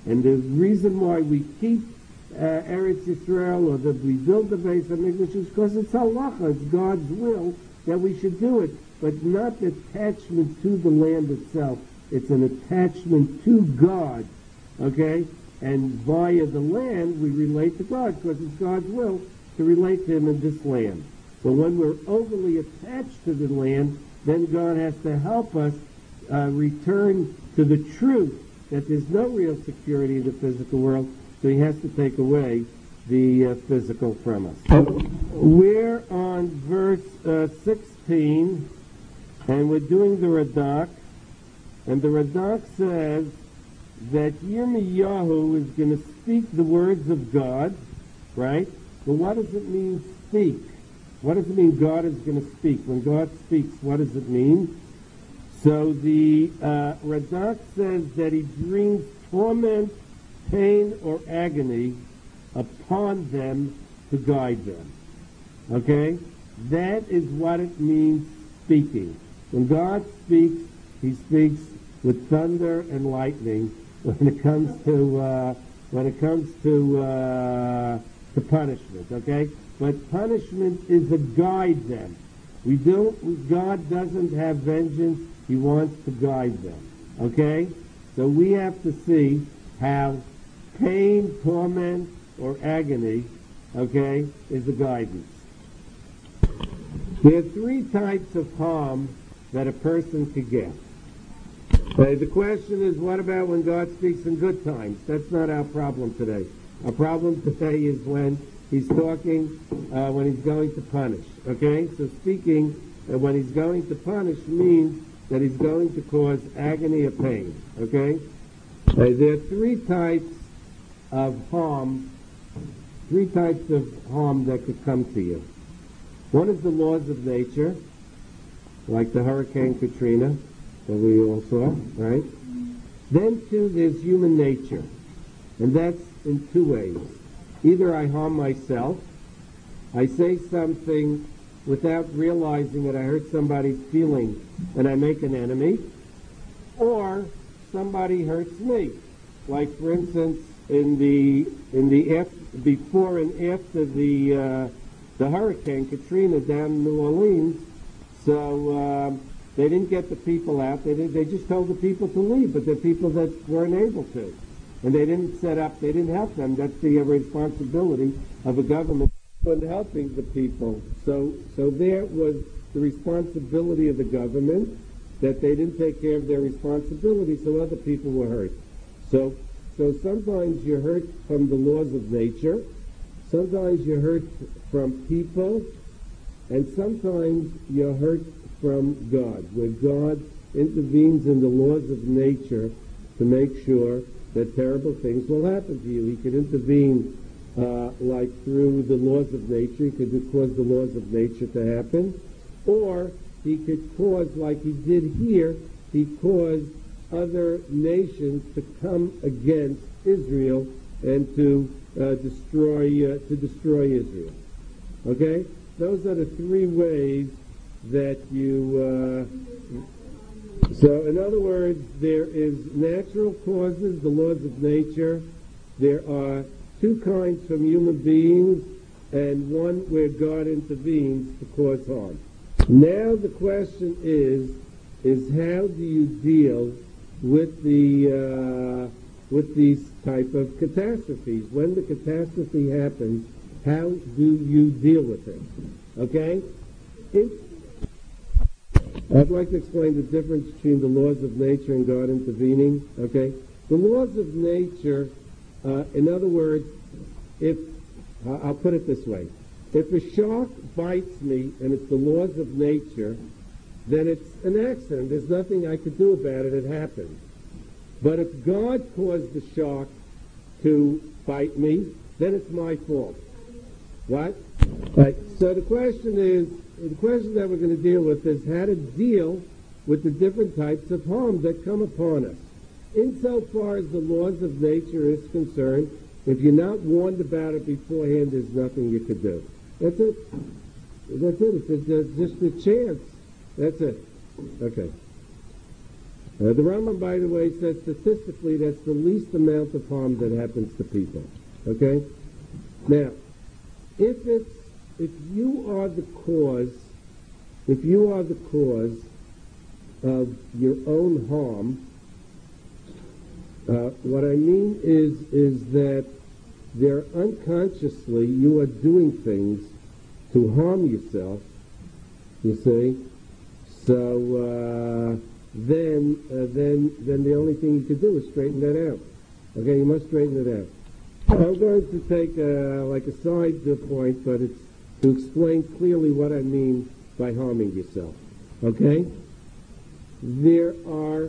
And the reason why we keep uh, Eretz Yisrael, or that we build the Beis HaMikdash, is because it's halacha, it's God's will that we should do it, but not attachment to the land itself. It's an attachment to God, okay? And via the land, we relate to God, because it's God's will to relate to Him in this land. But when we're overly attached to the land, then God has to help us uh, return to the truth that there's no real security in the physical world, so He has to take away the uh, physical from us. We're on verse uh, sixteen, and we're doing the Radak, and the Radak says that Yirmiyahu is going to speak the words of God, right? But what does it mean, speak? What does it mean God is going to speak? When God speaks, what does it mean? So the uh, Radak says that he brings torment, pain, or agony upon them to guide them. Okay? That is what it means speaking. When God speaks, He speaks with thunder and lightning. When it comes to uh, when it comes to uh, to punishment, okay? But punishment is a guide them. We don't. God doesn't have vengeance. He wants to guide them. Okay? So we have to see how pain, torment, or agony, okay, is a guidance. There are three types of harm that a person could get. Uh, the question is, what about when God speaks in good times? That's not our problem today. Our problem today is when He's talking, uh, when He's going to punish. Okay? So speaking uh, when He's going to punish means that He's going to cause agony or pain. Okay? Uh, there are three types of harm, three types of harm that could come to you. One is the laws of nature, like the Hurricane Katrina that we all saw, right? Then, too, there's human nature, and that's in two ways. Either I harm myself, I say something without realizing that I hurt somebody's feelings, and I make an enemy, or somebody hurts me. Like, for instance, in the in the after, before and after the uh, the Hurricane Katrina down in New Orleans, so um, they didn't get the people out. They didn't, they just told the people to leave, but the people that weren't able to, and they didn't set up. They didn't help them. That's the uh, responsibility of a government in helping the people. So so there was the responsibility of the government that they didn't take care of their responsibility, so other people were hurt. So. So sometimes you're hurt from the laws of nature, sometimes you're hurt from people, and sometimes you're hurt from God, where God intervenes in the laws of nature to make sure that terrible things will happen to you. He could intervene uh, like through the laws of nature. He could cause the laws of nature to happen, or he could cause, like he did here, he caused other nations to come against Israel and to uh, destroy uh, to destroy Israel. Okay, those are the three ways that you. Uh, so, in other words, there is natural causes, the laws of nature. There are two kinds from human beings, and one where God intervenes to cause harm. Now, the question is: is how do you deal with the uh, with these type of catastrophes? When the catastrophe happens, how do you deal with it? Okay? It, I'd like to explain the difference between the laws of nature and God intervening. Okay? The laws of nature, uh, in other words, if uh, I'll put it this way: if a shark bites me and it's the laws of nature, then it's an accident. There's nothing I could do about it. It happened. But if God caused the shark to bite me, then it's my fault. What? Right. So the question is, the question that we're going to deal with is how to deal with the different types of harm that come upon us. Insofar as the laws of nature is concerned, if you're not warned about it beforehand, there's nothing you could do. That's it. That's it. It's, it's just a chance. That's it. Okay. Uh, the Rambam, by the way, says statistically that's the least amount of harm that happens to people. Okay? Now, if it's if you are the cause, if you are the cause of your own harm, uh, what I mean is is that there unconsciously you are doing things to harm yourself. You see, so. Uh, then uh, then then the only thing you can do is straighten that out. Okay, you must straighten it out. I'm going to take uh, like a side point, but it's to explain clearly what I mean by harming yourself. Okay? There are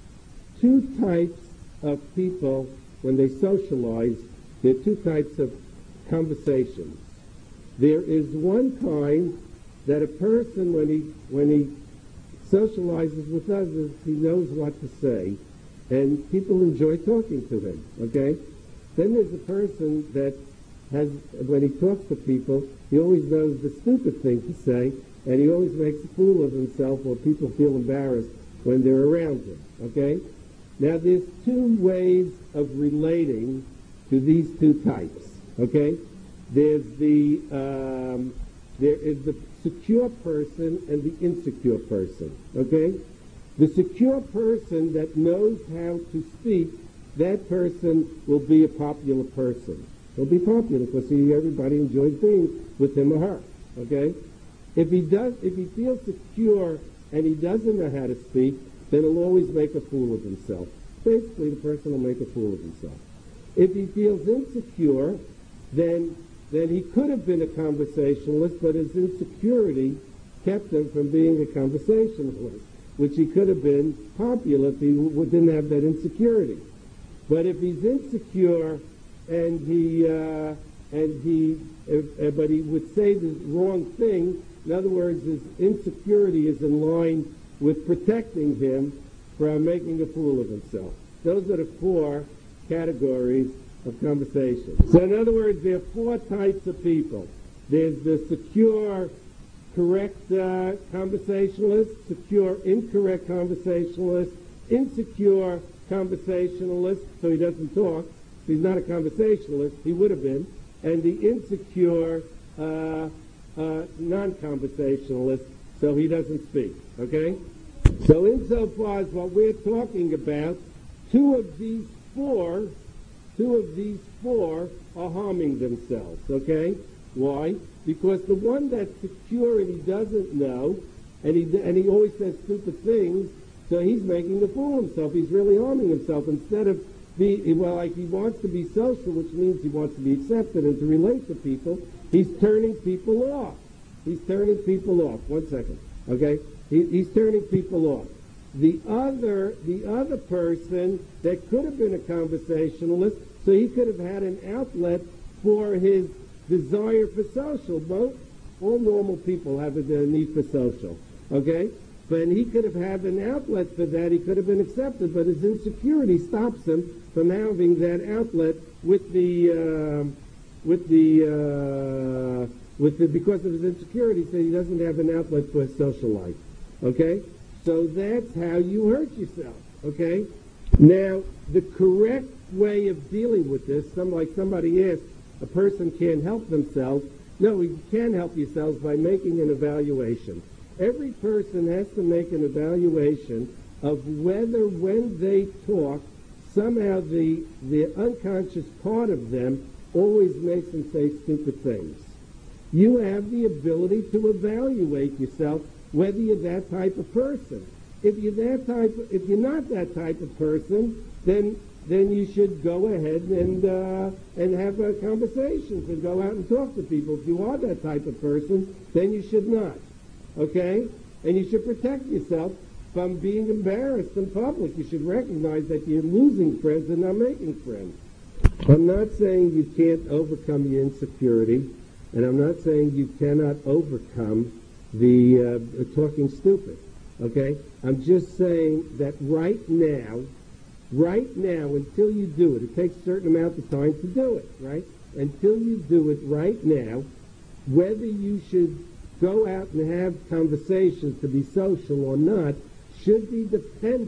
two types of people when they socialize. There are two types of conversations. There is one kind that a person, when he when he socializes with others, he knows what to say, and people enjoy talking to him, okay? Then there's a person that has, when he talks to people, he always knows the stupid thing to say, and he always makes a fool of himself, or people feel embarrassed when they're around him, okay? Now, there's two ways of relating to these two types, okay? There's the, um, there is the secure person and the insecure person, okay? The secure person that knows how to speak, that person will be a popular person. He'll be popular because he, everybody enjoys being with him or her, okay? If he does, if he feels secure and he doesn't know how to speak, then he'll always make a fool of himself. Basically, the person will make a fool of himself. If he feels insecure, then then he could have been a conversationalist, but his insecurity kept him from being a conversationalist, which he could have been popular if he w- didn't have that insecurity. But if he's insecure and he uh, and he, if, uh, but he would say the wrong thing. In other words, his insecurity is in line with protecting him from making a fool of himself. Those are the four categories of conversation. So in other words, there are four types of people. There's the secure, correct uh, conversationalist, secure, incorrect conversationalist, insecure conversationalist, so he doesn't talk. He's not a conversationalist. He would have been. And the insecure uh, uh, non-conversationalist, so he doesn't speak. Okay? So insofar as what we're talking about, two of these four Two of these four are harming themselves, okay? Why? Because the one that's secure and he doesn't know, and he and he always says stupid things, so he's making a fool of himself. He's really harming himself. Instead of be well, like he wants to be social, which means he wants to be accepted and to relate to people, he's turning people off. He's turning people off. One second, okay? He, he's turning people off. The other, the other person that could have been a conversationalist, so he could have had an outlet for his desire for social. Both, all normal people have a need for social, okay? But he could have had an outlet for that. He could have been accepted, but his insecurity stops him from having that outlet with the, uh, with the, uh, with the, because of his insecurity, so he doesn't have an outlet for his social life, okay? So that's how you hurt yourself, okay? Now, the correct way of dealing with this, some like somebody asked, a person can't help themselves. No, you can help yourselves by making an evaluation. Every person has to make an evaluation of whether when they talk, somehow the, the unconscious part of them always makes them say stupid things. You have the ability to evaluate yourself whether you're that type of person. If you're that type, if you're not that type of person, then then you should go ahead and uh, and have uh, conversations and go out and talk to people. If you are that type of person, then you should not. Okay? And you should protect yourself from being embarrassed in public. You should recognize that you're losing friends and not making friends. I'm not saying you can't overcome your insecurity, and I'm not saying you cannot overcome the uh, talking stupid, okay? I'm just saying that right now, right now, until you do it, it takes a certain amount of time to do it, right? Until you do it right now, whether you should go out and have conversations to be social or not should be dependent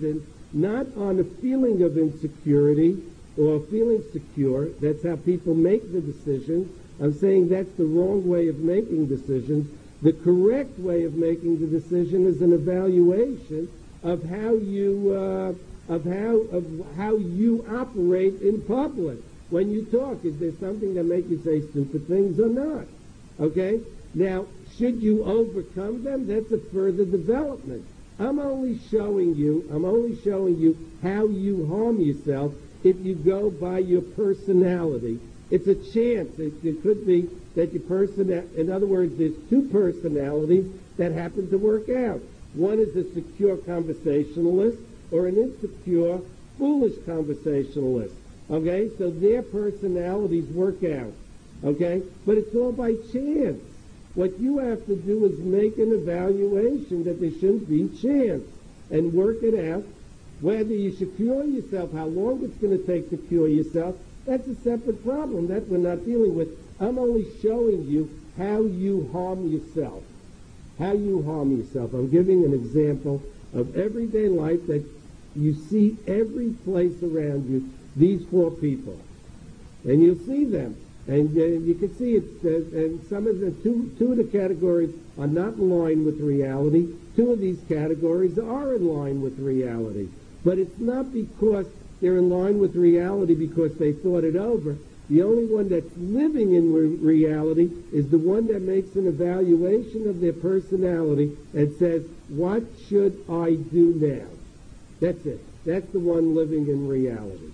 not on a feeling of insecurity or feeling secure. That's how people make the decisions. I'm saying that's the wrong way of making decisions. The correct way of making the decision is an evaluation of how you uh, of how of how you operate in public when you talk. Is there something that makes you say stupid things or not? Okay. Now, should you overcome them? That's a further development. I'm only showing you. I'm only showing you how you harm yourself if you go by your personality. It's a chance. It, it could be that your person. In other words, there's two personalities that happen to work out. One is a secure conversationalist or an insecure, foolish conversationalist. Okay, so their personalities work out. Okay, but it's all by chance. What you have to do is make an evaluation that there shouldn't be chance and work it out. Whether you should cure yourself, how long it's going to take to cure yourself, that's a separate problem. That we're not dealing with. I'm only showing you how you harm yourself. How you harm yourself. I'm giving an example of everyday life that you see every place around you, these four people. And you'll see them. And uh, you can see it, uh, and some of the, two, two of the categories are not in line with reality. Two of these categories are in line with reality. But it's not because they're in line with reality because they thought it over. The only one that's living in re- reality is the one that makes an evaluation of their personality and says, what should I do now? That's it. That's the one living in reality.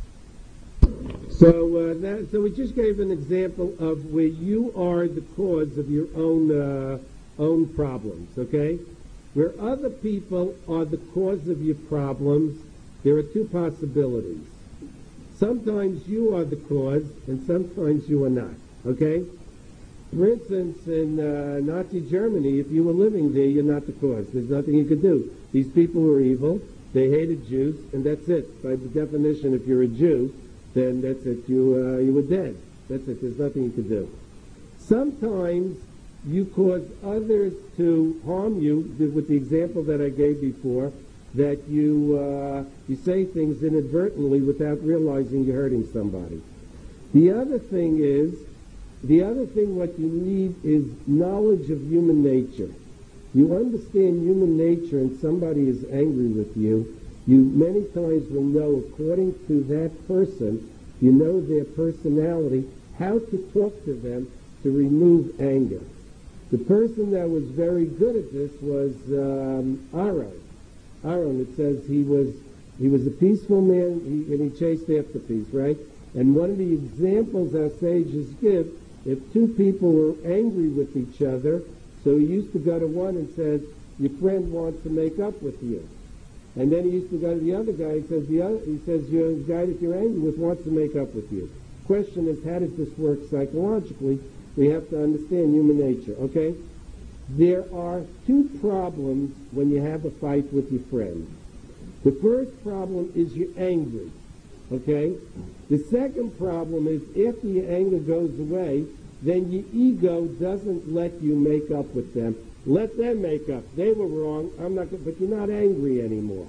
So, uh, that, so we just gave an example of where you are the cause of your own uh, own problems, okay? Where other people are the cause of your problems, there are two possibilities. Sometimes you are the cause, and sometimes you are not, okay? For instance, in uh, Nazi Germany, if you were living there, you're not the cause. There's nothing you could do. These people were evil. They hated Jews, and that's it. By the definition, if you're a Jew, then that's it. You uh, you were dead. That's it. There's nothing you could do. Sometimes you cause others to harm you, with the example that I gave before, that you uh, you say things inadvertently without realizing you're hurting somebody. The other thing is, the other thing what you need is knowledge of human nature. You understand human nature and somebody is angry with you, you many times will know, according to that person, you know their personality, how to talk to them to remove anger. The person that was very good at this was um, Aaron. Aaron, it says he was he was a peaceful man, he, and he chased after peace, right? And one of the examples our sages give, if two people were angry with each other, so he used to go to one and says, your friend wants to make up with you. And then he used to go to the other guy. He says, the other, he says, your guy that you're angry with wants to make up with you. Question is, how does this work psychologically? We have to understand human nature, okay? There are two problems when you have a fight with your friend. The first problem is you're angry, okay? The second problem is after your anger goes away, then your ego doesn't let you make up with them. Let them make up. They were wrong. I'm not. But you're not angry anymore.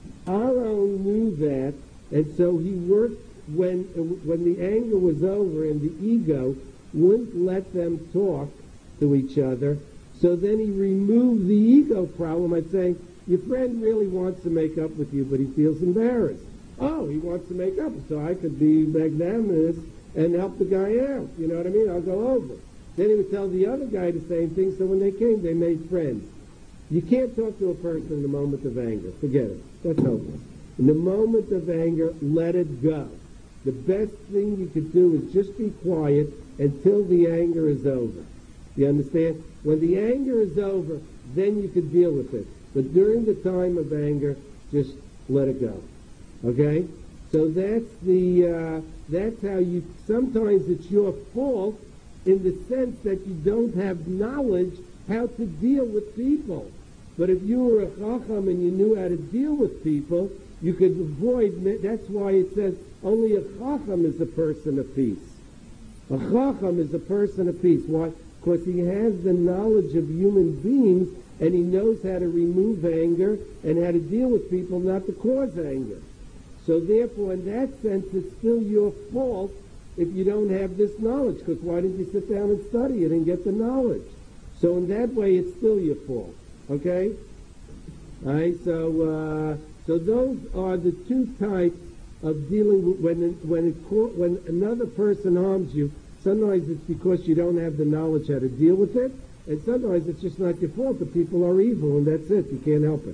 Aaron knew that, and so he worked when when the anger was over and the ego wouldn't let them talk to each other. So then he removed the ego problem by saying, your friend really wants to make up with you, but he feels embarrassed. Oh, he wants to make up, so I could be magnanimous and help the guy out. You know what I mean? I'll go over. Then he would tell the other guy the same thing, so when they came, they made friends. You can't talk to a person in the moment of anger. Forget it. That's hopeless. In the moment of anger, let it go. The best thing you could do is just be quiet until the anger is over. You understand? When the anger is over, then you can deal with it. But during the time of anger, just let it go. Okay? So that's the, uh, that's how you, sometimes it's your fault in the sense that you don't have knowledge how to deal with people. But if you were a chacham and you knew how to deal with people, you could avoid, that's why it says only a chacham is a person of peace. A chacham is a person of peace. Why? Because he has the knowledge of human beings and he knows how to remove anger and how to deal with people, not to cause anger. So therefore, in that sense, it's still your fault if you don't have this knowledge, because why didn't you sit down and study it and get the knowledge? So in that way, it's still your fault. Okay? All right, so, uh, so those are the two types of dealing with when it, when it, when another person harms you. Sometimes it's because you don't have the knowledge how to deal with it, and sometimes it's just not your fault. The people are evil, and that's it. You can't help it.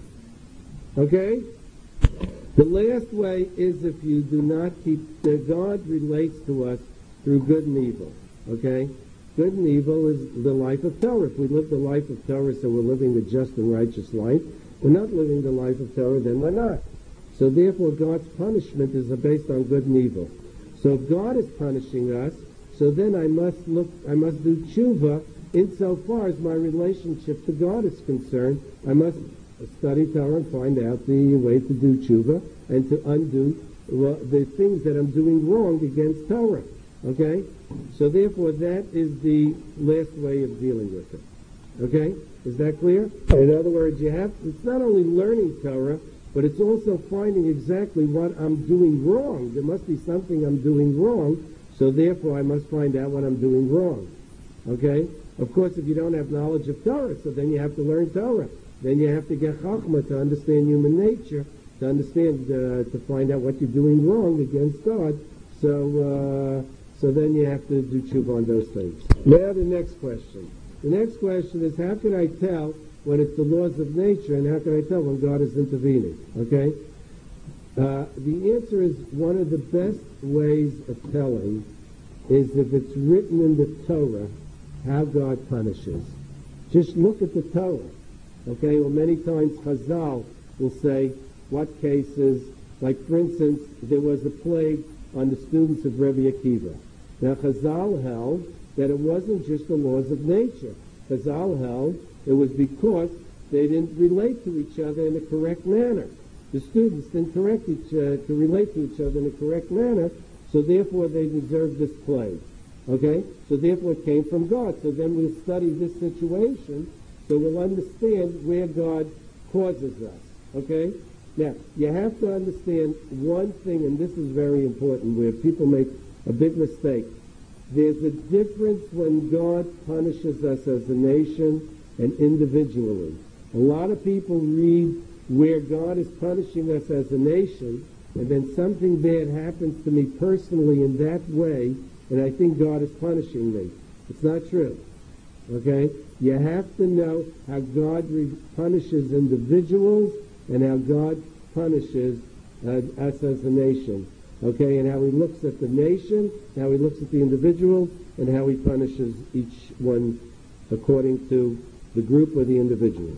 Okay? The last way is if you do not keep, that God relates to us through good and evil. Okay? Good and evil is the life of Torah. If we live the life of Torah, so we're living the just and righteous life. We're not living the life of Torah, then we're not. So therefore, God's punishment is based on good and evil. So if God is punishing us, so then I must look, I must do tshuva insofar as my relationship to God is concerned. I must study Torah and find out the way to do tshuva and to undo well, the things that I'm doing wrong against Torah. Okay? So therefore, that is the last way of dealing with it. Okay? Is that clear? In other words, you have, it's not only learning Torah, but it's also finding exactly what I'm doing wrong. There must be something I'm doing wrong, so therefore I must find out what I'm doing wrong. Okay? Of course, if you don't have knowledge of Torah, so then you have to learn Torah. Then you have to get Chachma to understand human nature, to understand, uh, to find out what you're doing wrong against God. So, uh, so then you have to do tshuva on those things. Now the next question. The next question is, how can I tell when it's the laws of nature, and how can I tell when God is intervening? Okay? Uh, the answer is, one of the best ways of telling is if it's written in the Torah how God punishes. Just look at the Torah. Okay? Well, many times Chazal will say what cases, like for instance, there was a plague on the students of Rebbe Akiva. Now Chazal held that it wasn't just the laws of nature. Chazal held it was because they didn't relate to each other in a correct manner. The students didn't correct each, uh, to relate to each other in a correct manner, so therefore they deserved this plague. Okay? So therefore it came from God. So then we'll study this situation, so we'll understand where God causes us. Okay? Now, you have to understand one thing, and this is very important, where people make a big mistake. There's a difference when God punishes us as a nation and individually. A lot of people read where God is punishing us as a nation, and then something bad happens to me personally in that way, and I think God is punishing me. It's not true. Okay? You have to know how God re- punishes individuals and how God punishes uh, us as a nation. Okay? And how he looks at the nation, how he looks at the individuals, and how he punishes each one according to the group or the individual.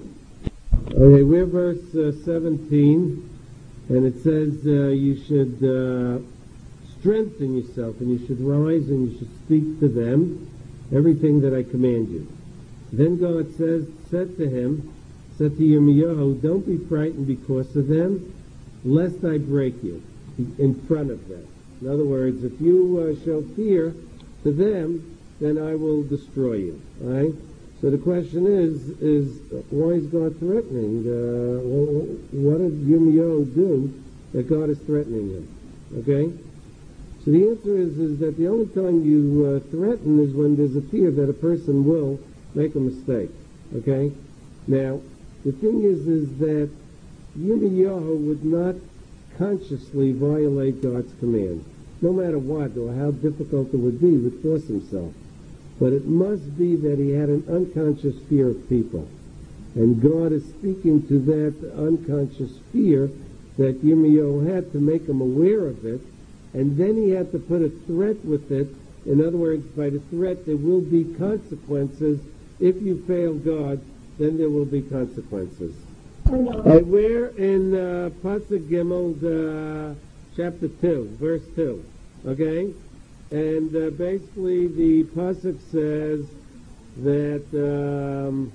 Okay, we're verse uh, seventeen, and it says uh, you should uh, strengthen yourself, and you should rise, and you should speak to them everything that I command you. Then God says, said to him, said to Yirmiyahu, don't be frightened because of them, lest I break you in front of them. In other words, if you uh, show fear to them, then I will destroy you. All right? So the question is, is why is God threatening? Uh, well, what did Yirmiyahu do that God is threatening him? Okay? So the answer is, is that the only time you uh, threaten is when there's a fear that a person will make a mistake. Okay? Now, the thing is, is that Yirmiyahu would not consciously violate God's command. No matter what, or how difficult it would be, he would force himself. But it must be that he had an unconscious fear of people. And God is speaking to that unconscious fear that Yirmiyahu had to make him aware of it, and then he had to put a threat with it. In other words, by the threat there will be consequences. If you fail God, then there will be consequences. And we're in uh, Pasuk Gimel, uh, chapter two, verse two. Okay? And uh, basically the Pasuk says that um,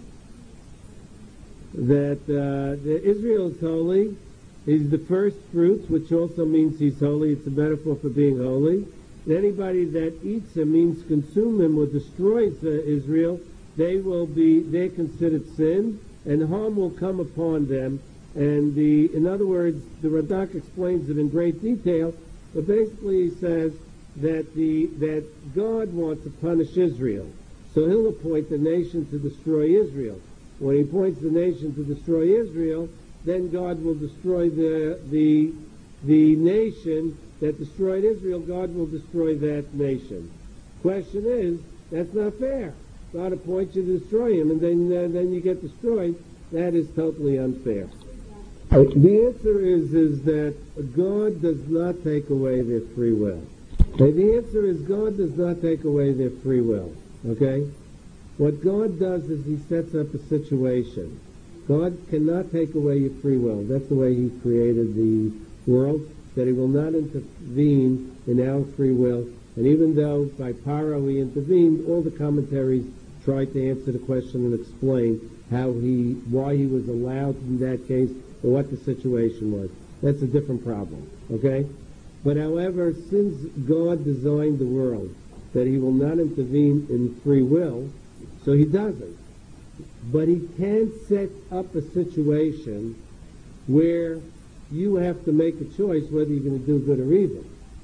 that uh, the Israel is holy. He's the first fruits, which also means he's holy. It's a metaphor for being holy. And anybody that eats him, means consume him or destroys uh, Israel, they will be, they're considered sin, and harm will come upon them. And the, in other words, the Radak explains it in great detail, but basically he says that the, that God wants to punish Israel. So he'll appoint the nation to destroy Israel. When he appoints the nation to destroy Israel, then God will destroy the, the, the nation that destroyed Israel. God will destroy that nation. Question is, that's not fair. God appoints you to destroy him, and then uh, then you get destroyed. That is totally unfair. Uh, the answer is is that God does not take away their free will. Okay, the answer is God does not take away their free will. Okay? What God does is he sets up a situation. God cannot take away your free will. That's the way he created the world, that he will not intervene in our free will. And even though by Paro he intervened, all the commentaries tried to answer the question and explain how he, why he was allowed in that case, or what the situation was. That's a different problem, okay? But however, since God designed the world that he will not intervene in free will, so he doesn't. But he can set up a situation where you have to make a choice whether you're going to do good or evil.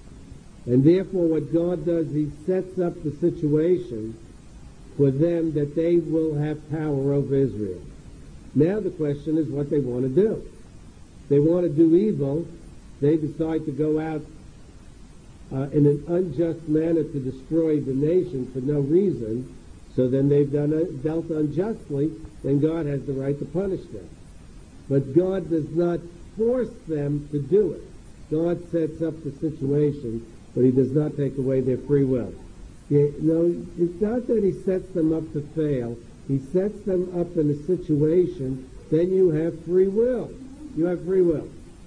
And therefore what God does, he sets up the situation for them that they will have power over Israel. Now the question is what they want to do. They want to do evil. They decide to go out uh, in an unjust manner to destroy the nation for no reason. So then they've done a, dealt unjustly, then God has the right to punish them. But God does not force them to do it. God sets up the situation, but he does not take away their free will. You know, it's not that he sets them up to fail. He sets them up in a situation, then you have free will. You have free will.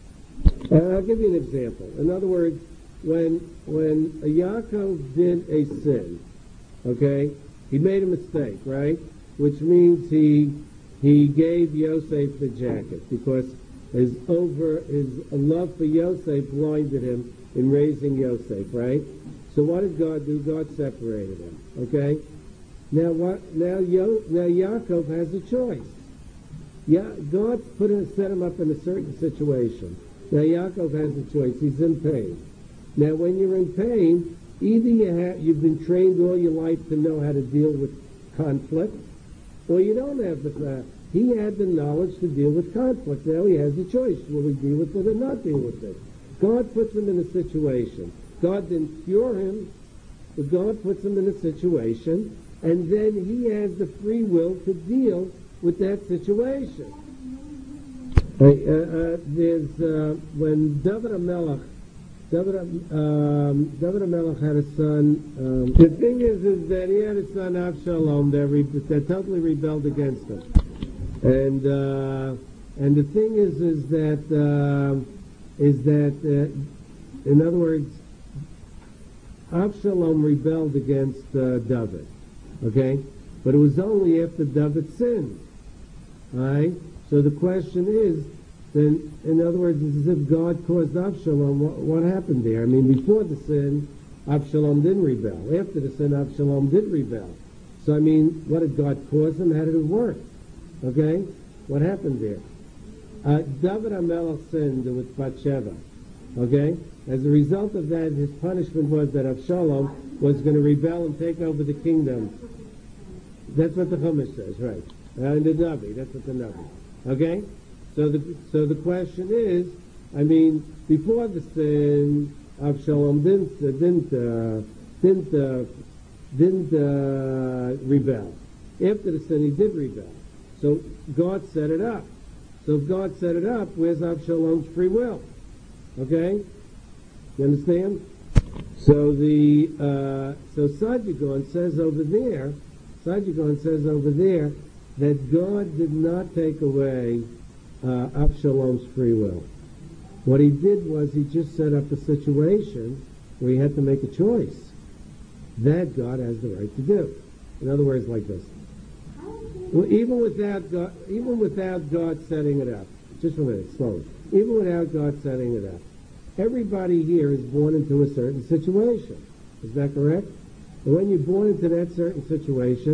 And I'll give you an example. In other words, when when Yaakov did a sin, okay, he made a mistake, right? Which means he he gave Yosef the jacket because his over his love for Yosef blinded him in raising Yosef, right? So what did God do? God separated him, okay? Now what? Now Yo, now Yaakov has a choice. Yeah, God put him, set him up in a certain situation. Now Yaakov has a choice. He's in pain. Now when you're in pain, either you have, you've been trained all your life to know how to deal with conflict, or you don't have the uh, he had the knowledge to deal with conflict. Now he has a choice. Will he deal with it or not deal with it? God puts him in a situation. God didn't cure him, but God puts him in a situation, and then he has the free will to deal with that situation. Uh, uh, there's uh, when David HaMelech, David, um, David HaMelech had a son. Um, the thing is, is that he had a son Avshalom that, re- that totally rebelled against him, and uh, and the thing is, is that uh, is that uh, in other words, Avshalom rebelled against uh, David, okay, but it was only after David sinned. All right? So the question is, then, in other words, it's as if God caused Avshalom. What, what happened there? I mean, before the sin, Avshalom didn't rebel. After the sin, Avshalom did rebel. So, I mean, what did God cause him? How did it work? Okay? What happened there? Uh, David HaMelech sinned with Bathsheba. Okay? As a result of that, his punishment was that Avshalom was going to rebel and take over the kingdom. That's what the Chumash says, right? Uh, in the Navi, that's what the Navi. Okay? So the so the question is, I mean, before the sin, Avshalom didn't uh, didn't uh, didn't uh, didn't uh, rebel. After the sin, he did rebel. So God set it up. So if God set it up, where's Avshalom's free will? Okay? You understand? So the uh, so Sadyagon says over there, Sadyagon says over there that God did not take away uh, Avshalom's free will. What he did was he just set up a situation where he had to make a choice. That God has the right to do. In other words, like this. Well, even without God, even without God setting it up, just a minute, slowly. Even without God setting it up, everybody here is born into a certain situation. Is that correct? And when you're born into that certain situation,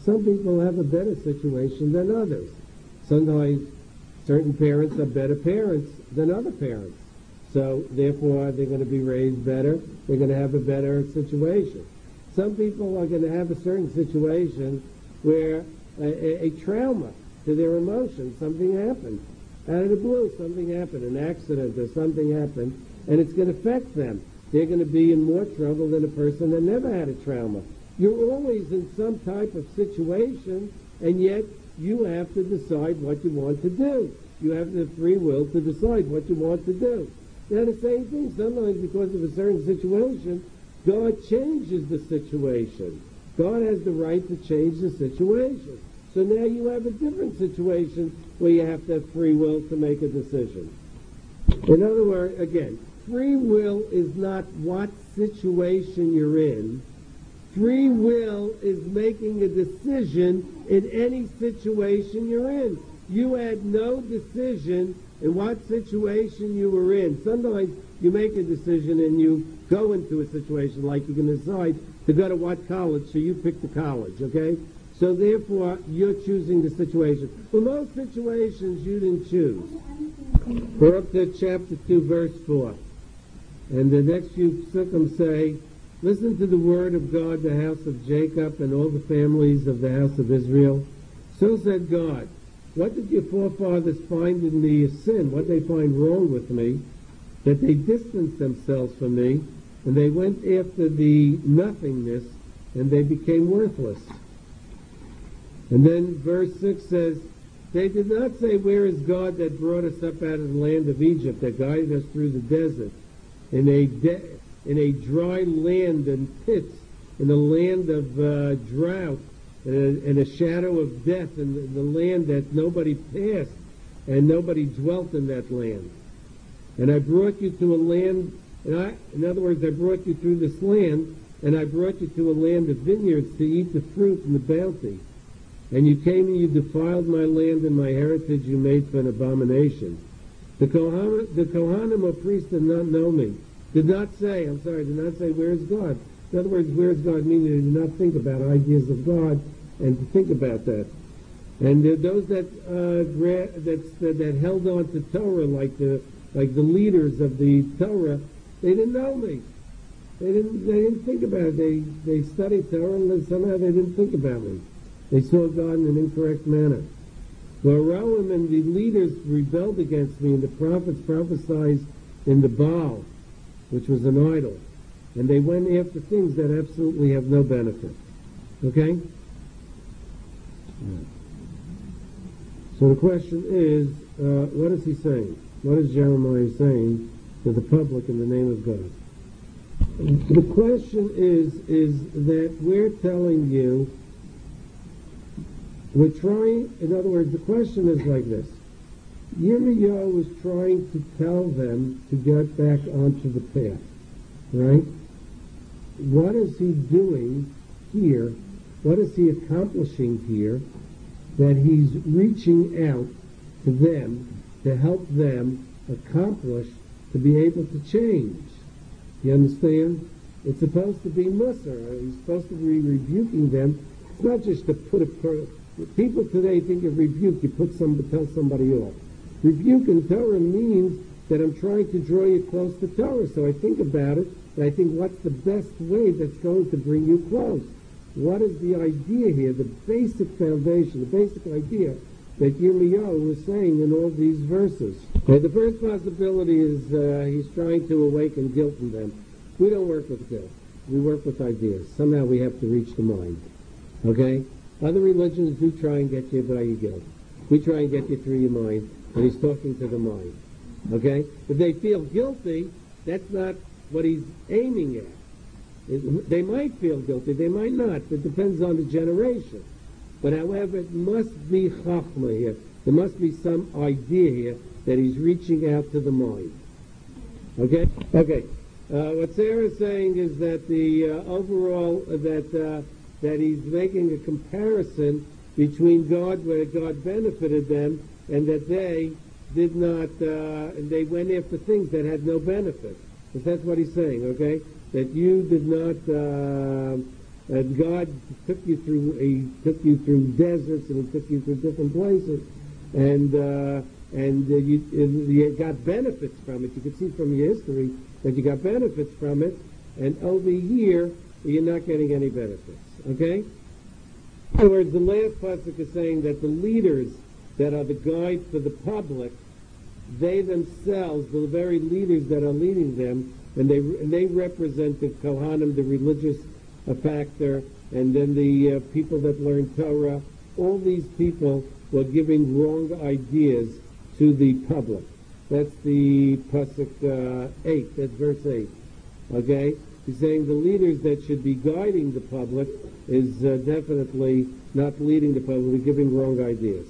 Some people have a better situation than others. Sometimes certain parents are better parents than other parents. So therefore they're going to be raised better. They're going to have a better situation. Some people are going to have a certain situation where a, a, a trauma to their emotions, something happened. Out of the blue, something happened, an accident or something happened, and it's going to affect them. They're going to be in more trouble than a person that never had a trauma. You're always in some type of situation, and yet you have to decide what you want to do. You have the free will to decide what you want to do. Now the same thing, sometimes because of a certain situation, God changes the situation. God has the right to change the situation. So now you have a different situation where you have to have free will to make a decision. In other words, again, free will is not what situation you're in. Free will is making a decision in any situation you're in. You had no decision in what situation you were in. Sometimes you make a decision and you go into a situation like you can decide to go to what college, so you pick the college, okay? So therefore, you're choosing the situation. For most situations, you didn't choose. We're up to chapter two, verse four. And the next few psukim say, listen to the word of God, the house of Jacob, and all the families of the house of Israel. So said God, what did your forefathers find in me a sin? What did they find wrong with me? That they distanced themselves from me, and they went after the nothingness, and they became worthless. And then verse six says, they did not say, where is God that brought us up out of the land of Egypt, that guided us through the desert, in a de- in a dry land and pits, in a land of uh, drought, and a, and a shadow of death, in the, the land that nobody passed, and nobody dwelt in that land. And I brought you to a land, and I, in other words, I brought you through this land, and I brought you to a land of vineyards to eat the fruit and the bounty. And you came and you defiled my land and my heritage you made for an abomination. The Kohanim, the Kohanim or priests did not know me. Did not say, I'm sorry, did not say, where is God? In other words, where is God? Meaning they did not think about ideas of God and to think about that. And uh, those that, uh, gra- that, that that held on to Torah, like the like the leaders of the Torah, they didn't know me. They didn't they didn't think about it. They they studied Torah and then somehow they didn't think about me. They saw God in an incorrect manner. The Aroim and the leaders rebelled against me, and the prophets prophesied in the Baal, which was an idol. And they went after things that absolutely have no benefit. Okay? So the question is, uh, what is he saying? What is Jeremiah saying to the public in the name of God? The question is, is that we're telling you, we're trying, in other words, the question is like this. Yirmiyahu was trying to tell them to get back onto the path, right? What is he doing here? What is he accomplishing here that he's reaching out to them to help them accomplish, to be able to change? You understand? It's supposed to be Musar. He's supposed to be rebuking them. It's not just to put a... Per- People today think of rebuke, you put some, tell somebody off. Rebuke in Torah means that I'm trying to draw you close to Torah. So I think about it, and I think what's the best way that's going to bring you close? What is the idea here, the basic foundation, the basic idea that Yirmiyahu was saying in all these verses? Okay, the first possibility is uh, he's trying to awaken guilt in them. We don't work with guilt. We work with ideas. Somehow we have to reach the mind. Okay? Other religions do try and get you by your guilt. We try and get you through your mind, and he's talking to the mind. Okay? If they feel guilty, that's not what he's aiming at. It, they might feel guilty, they might not. It depends on the generation. But however, it must be chachma here. There must be some idea here that he's reaching out to the mind. Okay? Okay. Uh, what Sarah is saying is that the uh, overall, uh, that... Uh, that he's making a comparison between God, where God benefited them, and that they did not, uh, and they went after things that had no benefit. Because that's what he's saying, okay? That you did not, uh, And God took you through He took you through deserts, and He took you through different places, and uh, and uh, you, you got benefits from it. You can see from your history that you got benefits from it, and over here you're not getting any benefits. Okay. In other words, the last pasuk is saying that the leaders that are the guide for the public, they themselves, the very leaders that are leading them, and they and they represent the Kohanim, the religious uh, factor, and then the uh, people that learn Torah. All these people were giving wrong ideas to the public. That's the pasuk uh, eight. That's verse eight. Okay. He's saying the leaders that should be guiding the public is uh, definitely not leading the public, giving wrong ideas.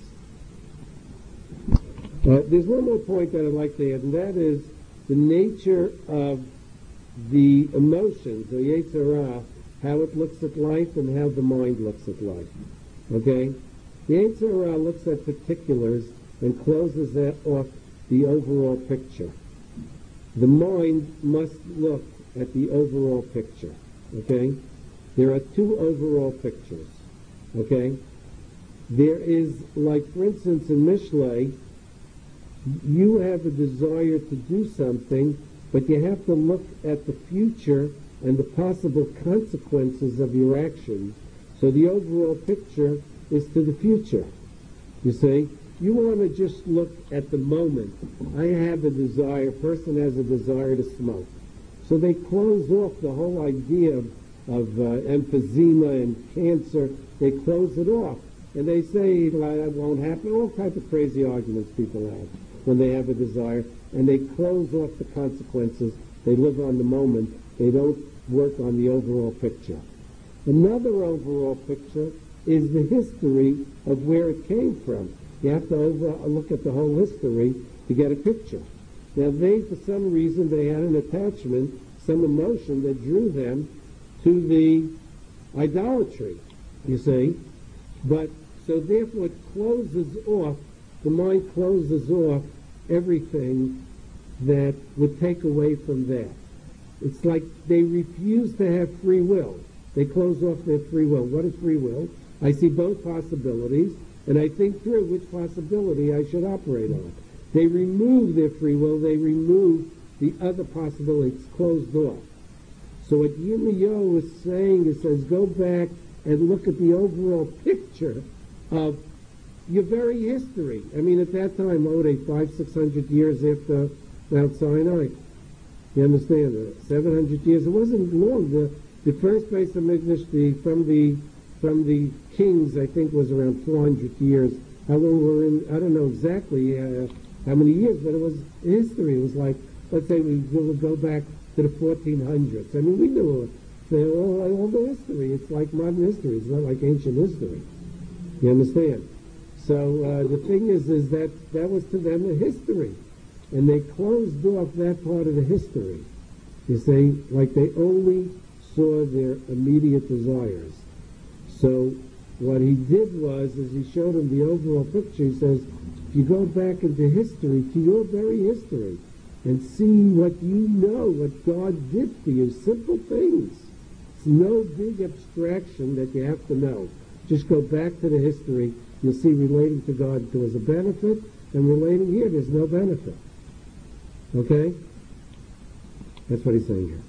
Uh, there's one more point that I'd like to add, and that is the nature of the emotions, the Yetzer Hara, how it looks at life and how the mind looks at life. Okay? The Yetzer Hara looks at particulars and closes that off the overall picture. The mind must look at the overall picture. Okay? There are two overall pictures. Okay? There is, like for instance in Mishlei, you have a desire to do something, but you have to look at the future and the possible consequences of your actions. So the overall picture is to the future. You see? You want to just look at the moment. I have a desire, a person has a desire to smoke. So they close off the whole idea of, of uh, emphysema and cancer. They close it off. And they say that won't happen. All kinds of crazy arguments people have when they have a desire. And they close off the consequences. They live on the moment. They don't work on the overall picture. Another overall picture is the history of where it came from. You have to over, look at the whole history to get a picture. Now they, for some reason, they had an attachment, some emotion that drew them to the idolatry, you see. But, so therefore it closes off, the mind closes off everything that would take away from that. It's like they refuse to have free will. They close off their free will. What is free will? I see both possibilities, and I think through which possibility I should operate on. They remove their free will. They remove the other possibility. It's closed off. So what Yirmiyahu is saying, it says, go back and look at the overall picture of your very history. I mean, at that time, what were they, five, six hundred years after Mount Sinai? You understand that? Seven hundred years. It wasn't long. The the first Beis Hamikdash, the from the from the kings, I think, was around four hundred years. How long were in? I don't know exactly uh, how many years, but it was history. It was like, let's say we will go back to the fourteen hundreds. I mean, we knew it. All, all the history. It's like modern history. It's not like ancient history. You understand? So uh, the thing is, is that that was to them a history, and they closed off that part of the history. You see, like they only saw their immediate desires. So what he did was, is he showed them the overall picture. He says, if you go back into history, to your very history, and see what you know, what God did for you, simple things. It's no big abstraction that you have to know. Just go back to the history. You'll see relating to God there was a benefit, and relating here there's no benefit. Okay? That's what he's saying here.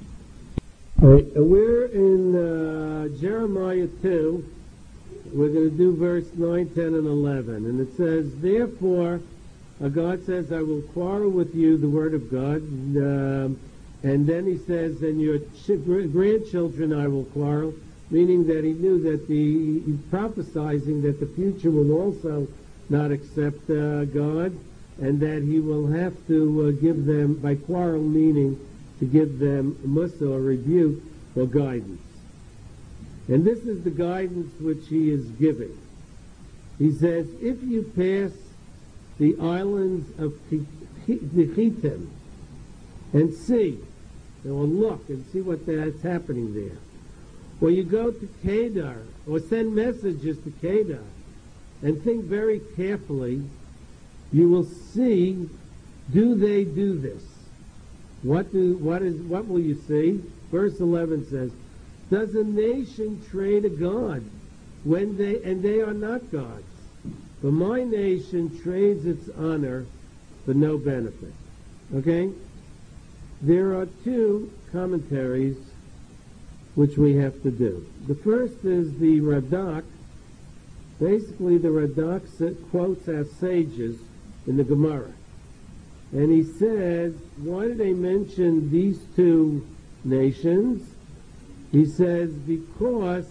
All right, we're in uh, Jeremiah two. We're going to do verse nine, ten, and eleven. And it says, therefore, uh, God says, I will quarrel with you, the word of God. Um, and then he says, and your ch- grandchildren I will quarrel, meaning that he knew that the, he's prophesying that the future will also not accept uh, God, and that he will have to uh, give them, by quarrel meaning, to give them mussar, or rebuke, or guidance. And this is the guidance which he is giving. He says, if you pass the islands of the Chittim and see, or look and see what that's happening there, or you go to Kedar, or send messages to Kedar, and think very carefully, you will see, do they do this? What do what is what will you see? Verse eleven says, does a nation trade a god when they, and they are not gods? But my nation trades its honor for no benefit. Okay? There are two commentaries which we have to do. The first is the Radak. Basically, the Radak quotes our sages in the Gemara. And he says, why do they mention these two nations? He says, because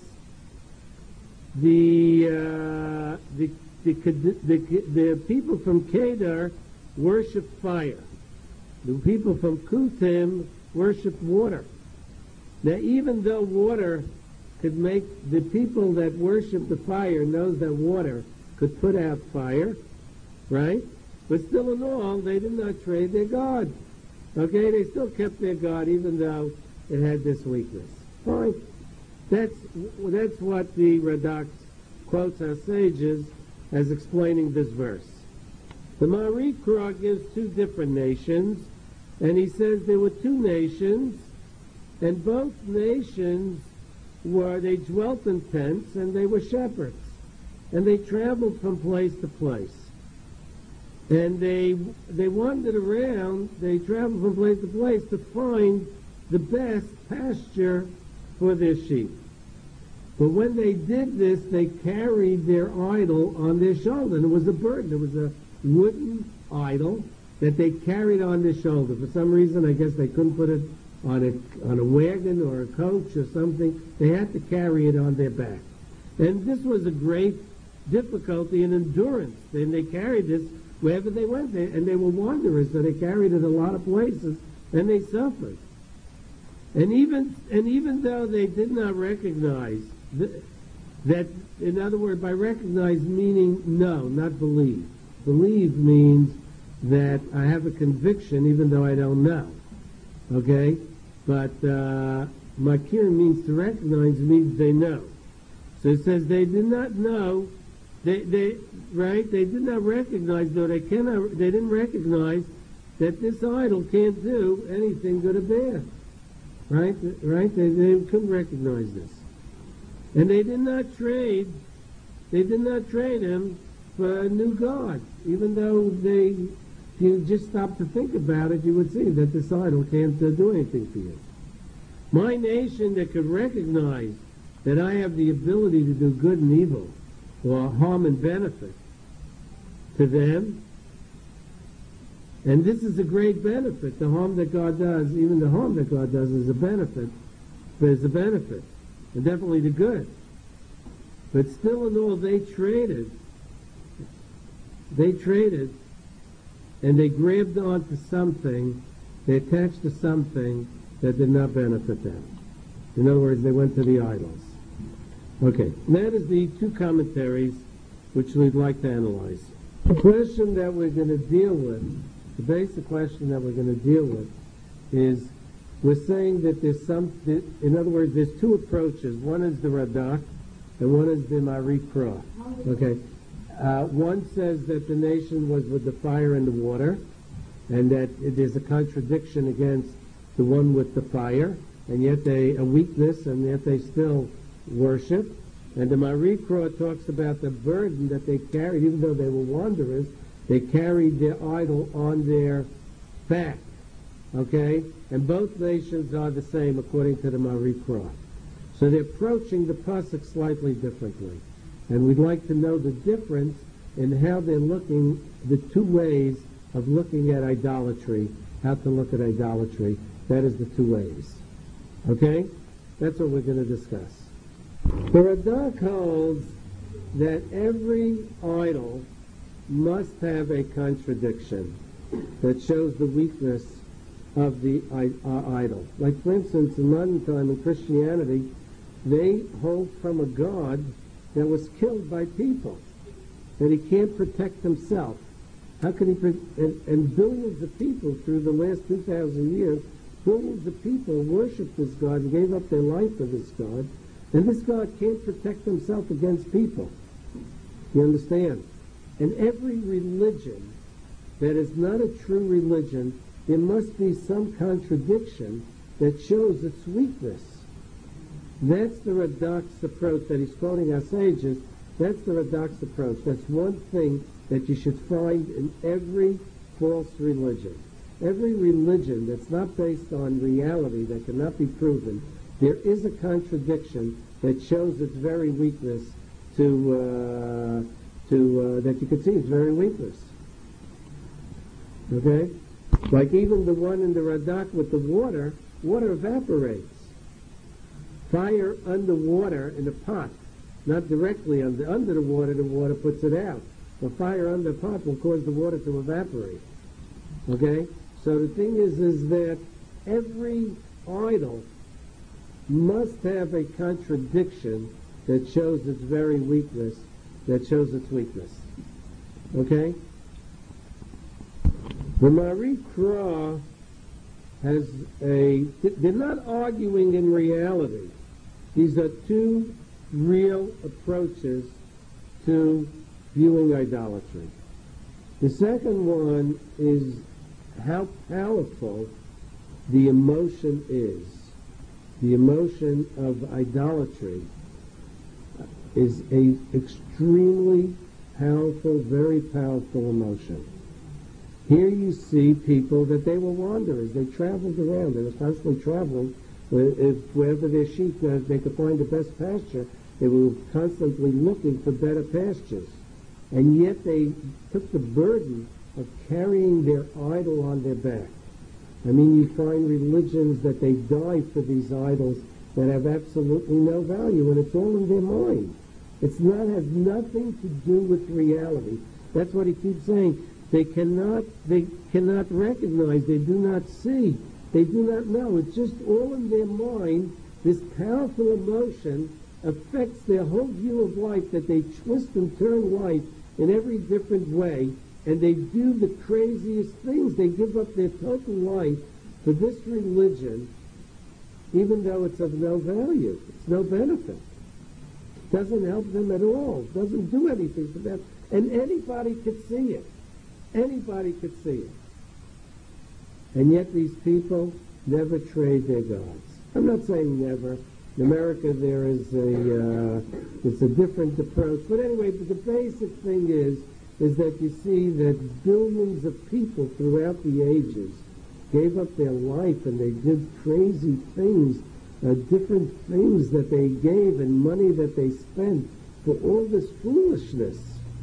the, uh, the, the, the, the people from Kedar worship fire. The people from Kutim worship water. Now, even though water could make, the people that worship the fire knows that water could put out fire, right? But still in all, they did not trade their God. Okay, they still kept their God even though it had this weakness. Fine. That's, that's what the Radak quotes our sages as explaining this verse. The Marikra gives two different nations, and he says there were two nations, and both nations were, they dwelt in tents, and they were shepherds. And they traveled from place to place. And they they wandered around, they traveled from place to place to find the best pasture for their sheep. But when they did this, they carried their idol on their shoulder. And it was a burden. It was a wooden idol that they carried on their shoulder. For some reason, I guess they couldn't put it on a, on a wagon or a coach or something. They had to carry it on their back. And this was a great difficulty and endurance. And they carried this wherever they went. They, and they were wanderers, so they carried it a lot of places, and they suffered. And even and even though they did not recognize th- that, in other words, by recognize meaning no, not believe. Believe means that I have a conviction even though I don't know. Okay? But uh, makir means to recognize, means they know. So it says they did not know, they, they right? They did not recognize, though they cannot, they didn't recognize that this idol can't do anything good or bad. Right? Right? They, they couldn't recognize this. And they did not trade, they did not trade him for a new God. Even though they, if you just stop to think about it, you would see that this idol can't uh, do anything for you. My nation that could recognize that I have the ability to do good and evil, or harm and benefit to them, and this is a great benefit. The harm that God does, even the harm that God does is a benefit. There's a benefit. And definitely the good. But still in all, they traded. They traded. And they grabbed onto something. They attached to something that did not benefit them. In other words, they went to the idols. Okay. That is the two commentaries which we'd like to analyze. The question that we're going to deal with, the basic question that we're going to deal with is, we're saying that there's some, in other words, there's two approaches. One is the Radak, and one is the Marikra. Okay. Uh, one says that the nation was with the fire and the water, and that it is a contradiction against the one with the fire, and yet they, a weakness, and yet they still worship. And the Marikra talks about the burden that they carried, even though they were wanderers, they carried their idol on their back. Okay? And both nations are the same according to the Marikra. So they're approaching the pasuk slightly differently. And we'd like to know the difference in how they're looking, the two ways of looking at idolatry, how to look at idolatry. That is the two ways. Okay? That's what we're going to discuss. The Radak holds that every idol must have a contradiction that shows the weakness of the uh, idol. Like, for instance, in modern time in Christianity, they hold from a God that was killed by people, that he can't protect himself. How can he? Pre- and, and billions of people through the last two thousand years, billions of people worshiped this God and gave up their life for this God, and this God can't protect himself against people. You understand? And every religion that is not a true religion, there must be some contradiction that shows its weakness. That's the Radak's approach that he's quoting our sages. That's the Radak's approach. That's one thing that you should find in every false religion. Every religion that's not based on reality, that cannot be proven, there is a contradiction that shows its very weakness to, uh, to uh, that you can see its very weakness. Okay? Like even the one in the Radak with the water, water evaporates. Fire underwater in a pot, not directly under, under the water, the water puts it out. But fire under a pot will cause the water to evaporate. Okay? So the thing is, is that every idol must have a contradiction that shows its very weakness, that shows its weakness. Okay? The Mari Kra has a, they're not arguing in reality. These are two real approaches to viewing idolatry. The second one is how powerful the emotion is. The emotion of idolatry is a extremely powerful, very powerful emotion. Here you see people that they were wanderers. They traveled around. They were constantly traveling. If wherever their sheep, uh, they could find the best pasture, they were constantly looking for better pastures. And yet they took the burden of carrying their idol on their back. I mean, you find religions that they die for these idols that have absolutely no value, and it's all in their mind. It's not has nothing to do with reality. That's what he keeps saying. They cannot, they cannot recognize, they do not see, they do not know. It's just all in their mind. This powerful emotion affects their whole view of life, that they twist and turn life in every different way, and they do the craziest things. They give up their total life for this religion, even though it's of no value. It's no benefit. It doesn't help them at all. It doesn't do anything for them. And anybody could see it. Anybody could see it. And yet these people never trade their gods. I'm not saying never. In America there is a, uh, it's a different approach. But anyway, but the basic thing is, is that you see that billions of people throughout the ages gave up their life and they did crazy things, uh, different things that they gave and money that they spent for all this foolishness.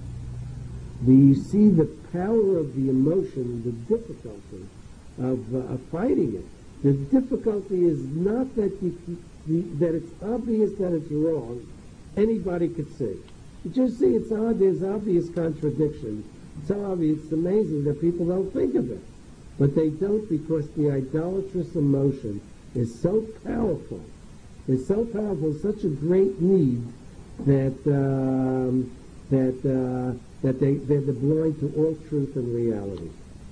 Do you see the power of the emotion, the difficulty of, uh, of fighting it? The difficulty is not that you, the, that it's obvious that it's wrong. Anybody could see. You just see it's odd. There's obvious contradictions. It's so obvious. It's amazing that people don't think of it, but they don't, because the idolatrous emotion is so powerful. It's so powerful, such a great need that um, that. Uh, that they, they're blind to all truth and reality.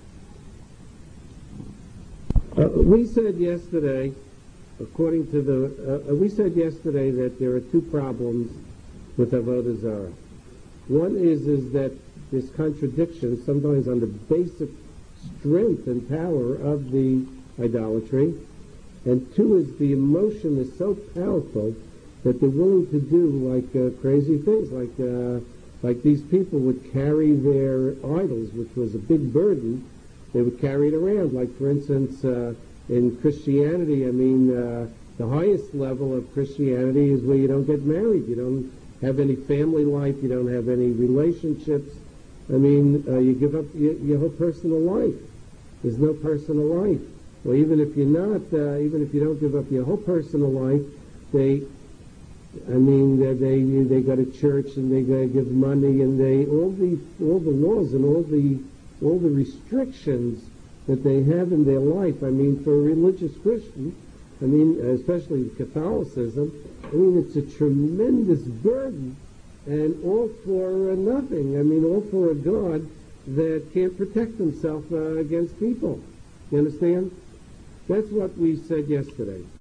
Uh, we said yesterday, according to the, uh, we said yesterday that there are two problems with Avodah Zarah. One is, is that there's contradiction sometimes on the basic strength and power of the idolatry. And two is the emotion is so powerful that they're willing to do like uh, crazy things, like uh, Like these people would carry their idols, which was a big burden. They would carry it around. Like, for instance, uh, in Christianity, I mean, uh, the highest level of Christianity is where you don't get married. You don't have any family life. You don't have any relationships. I mean, uh, you give up your, your whole personal life. There's no personal life. Well, even if you're not, uh, even if you don't give up your whole personal life, they... I mean, they they, they go to church and they go to give money, and they all the all the laws and all the all the restrictions that they have in their life. I mean, for a religious Christian, I mean, especially Catholicism, I mean, it's a tremendous burden, and all for uh, nothing. I mean, all for a God that can't protect himself uh, against people. You understand? That's what we said yesterday.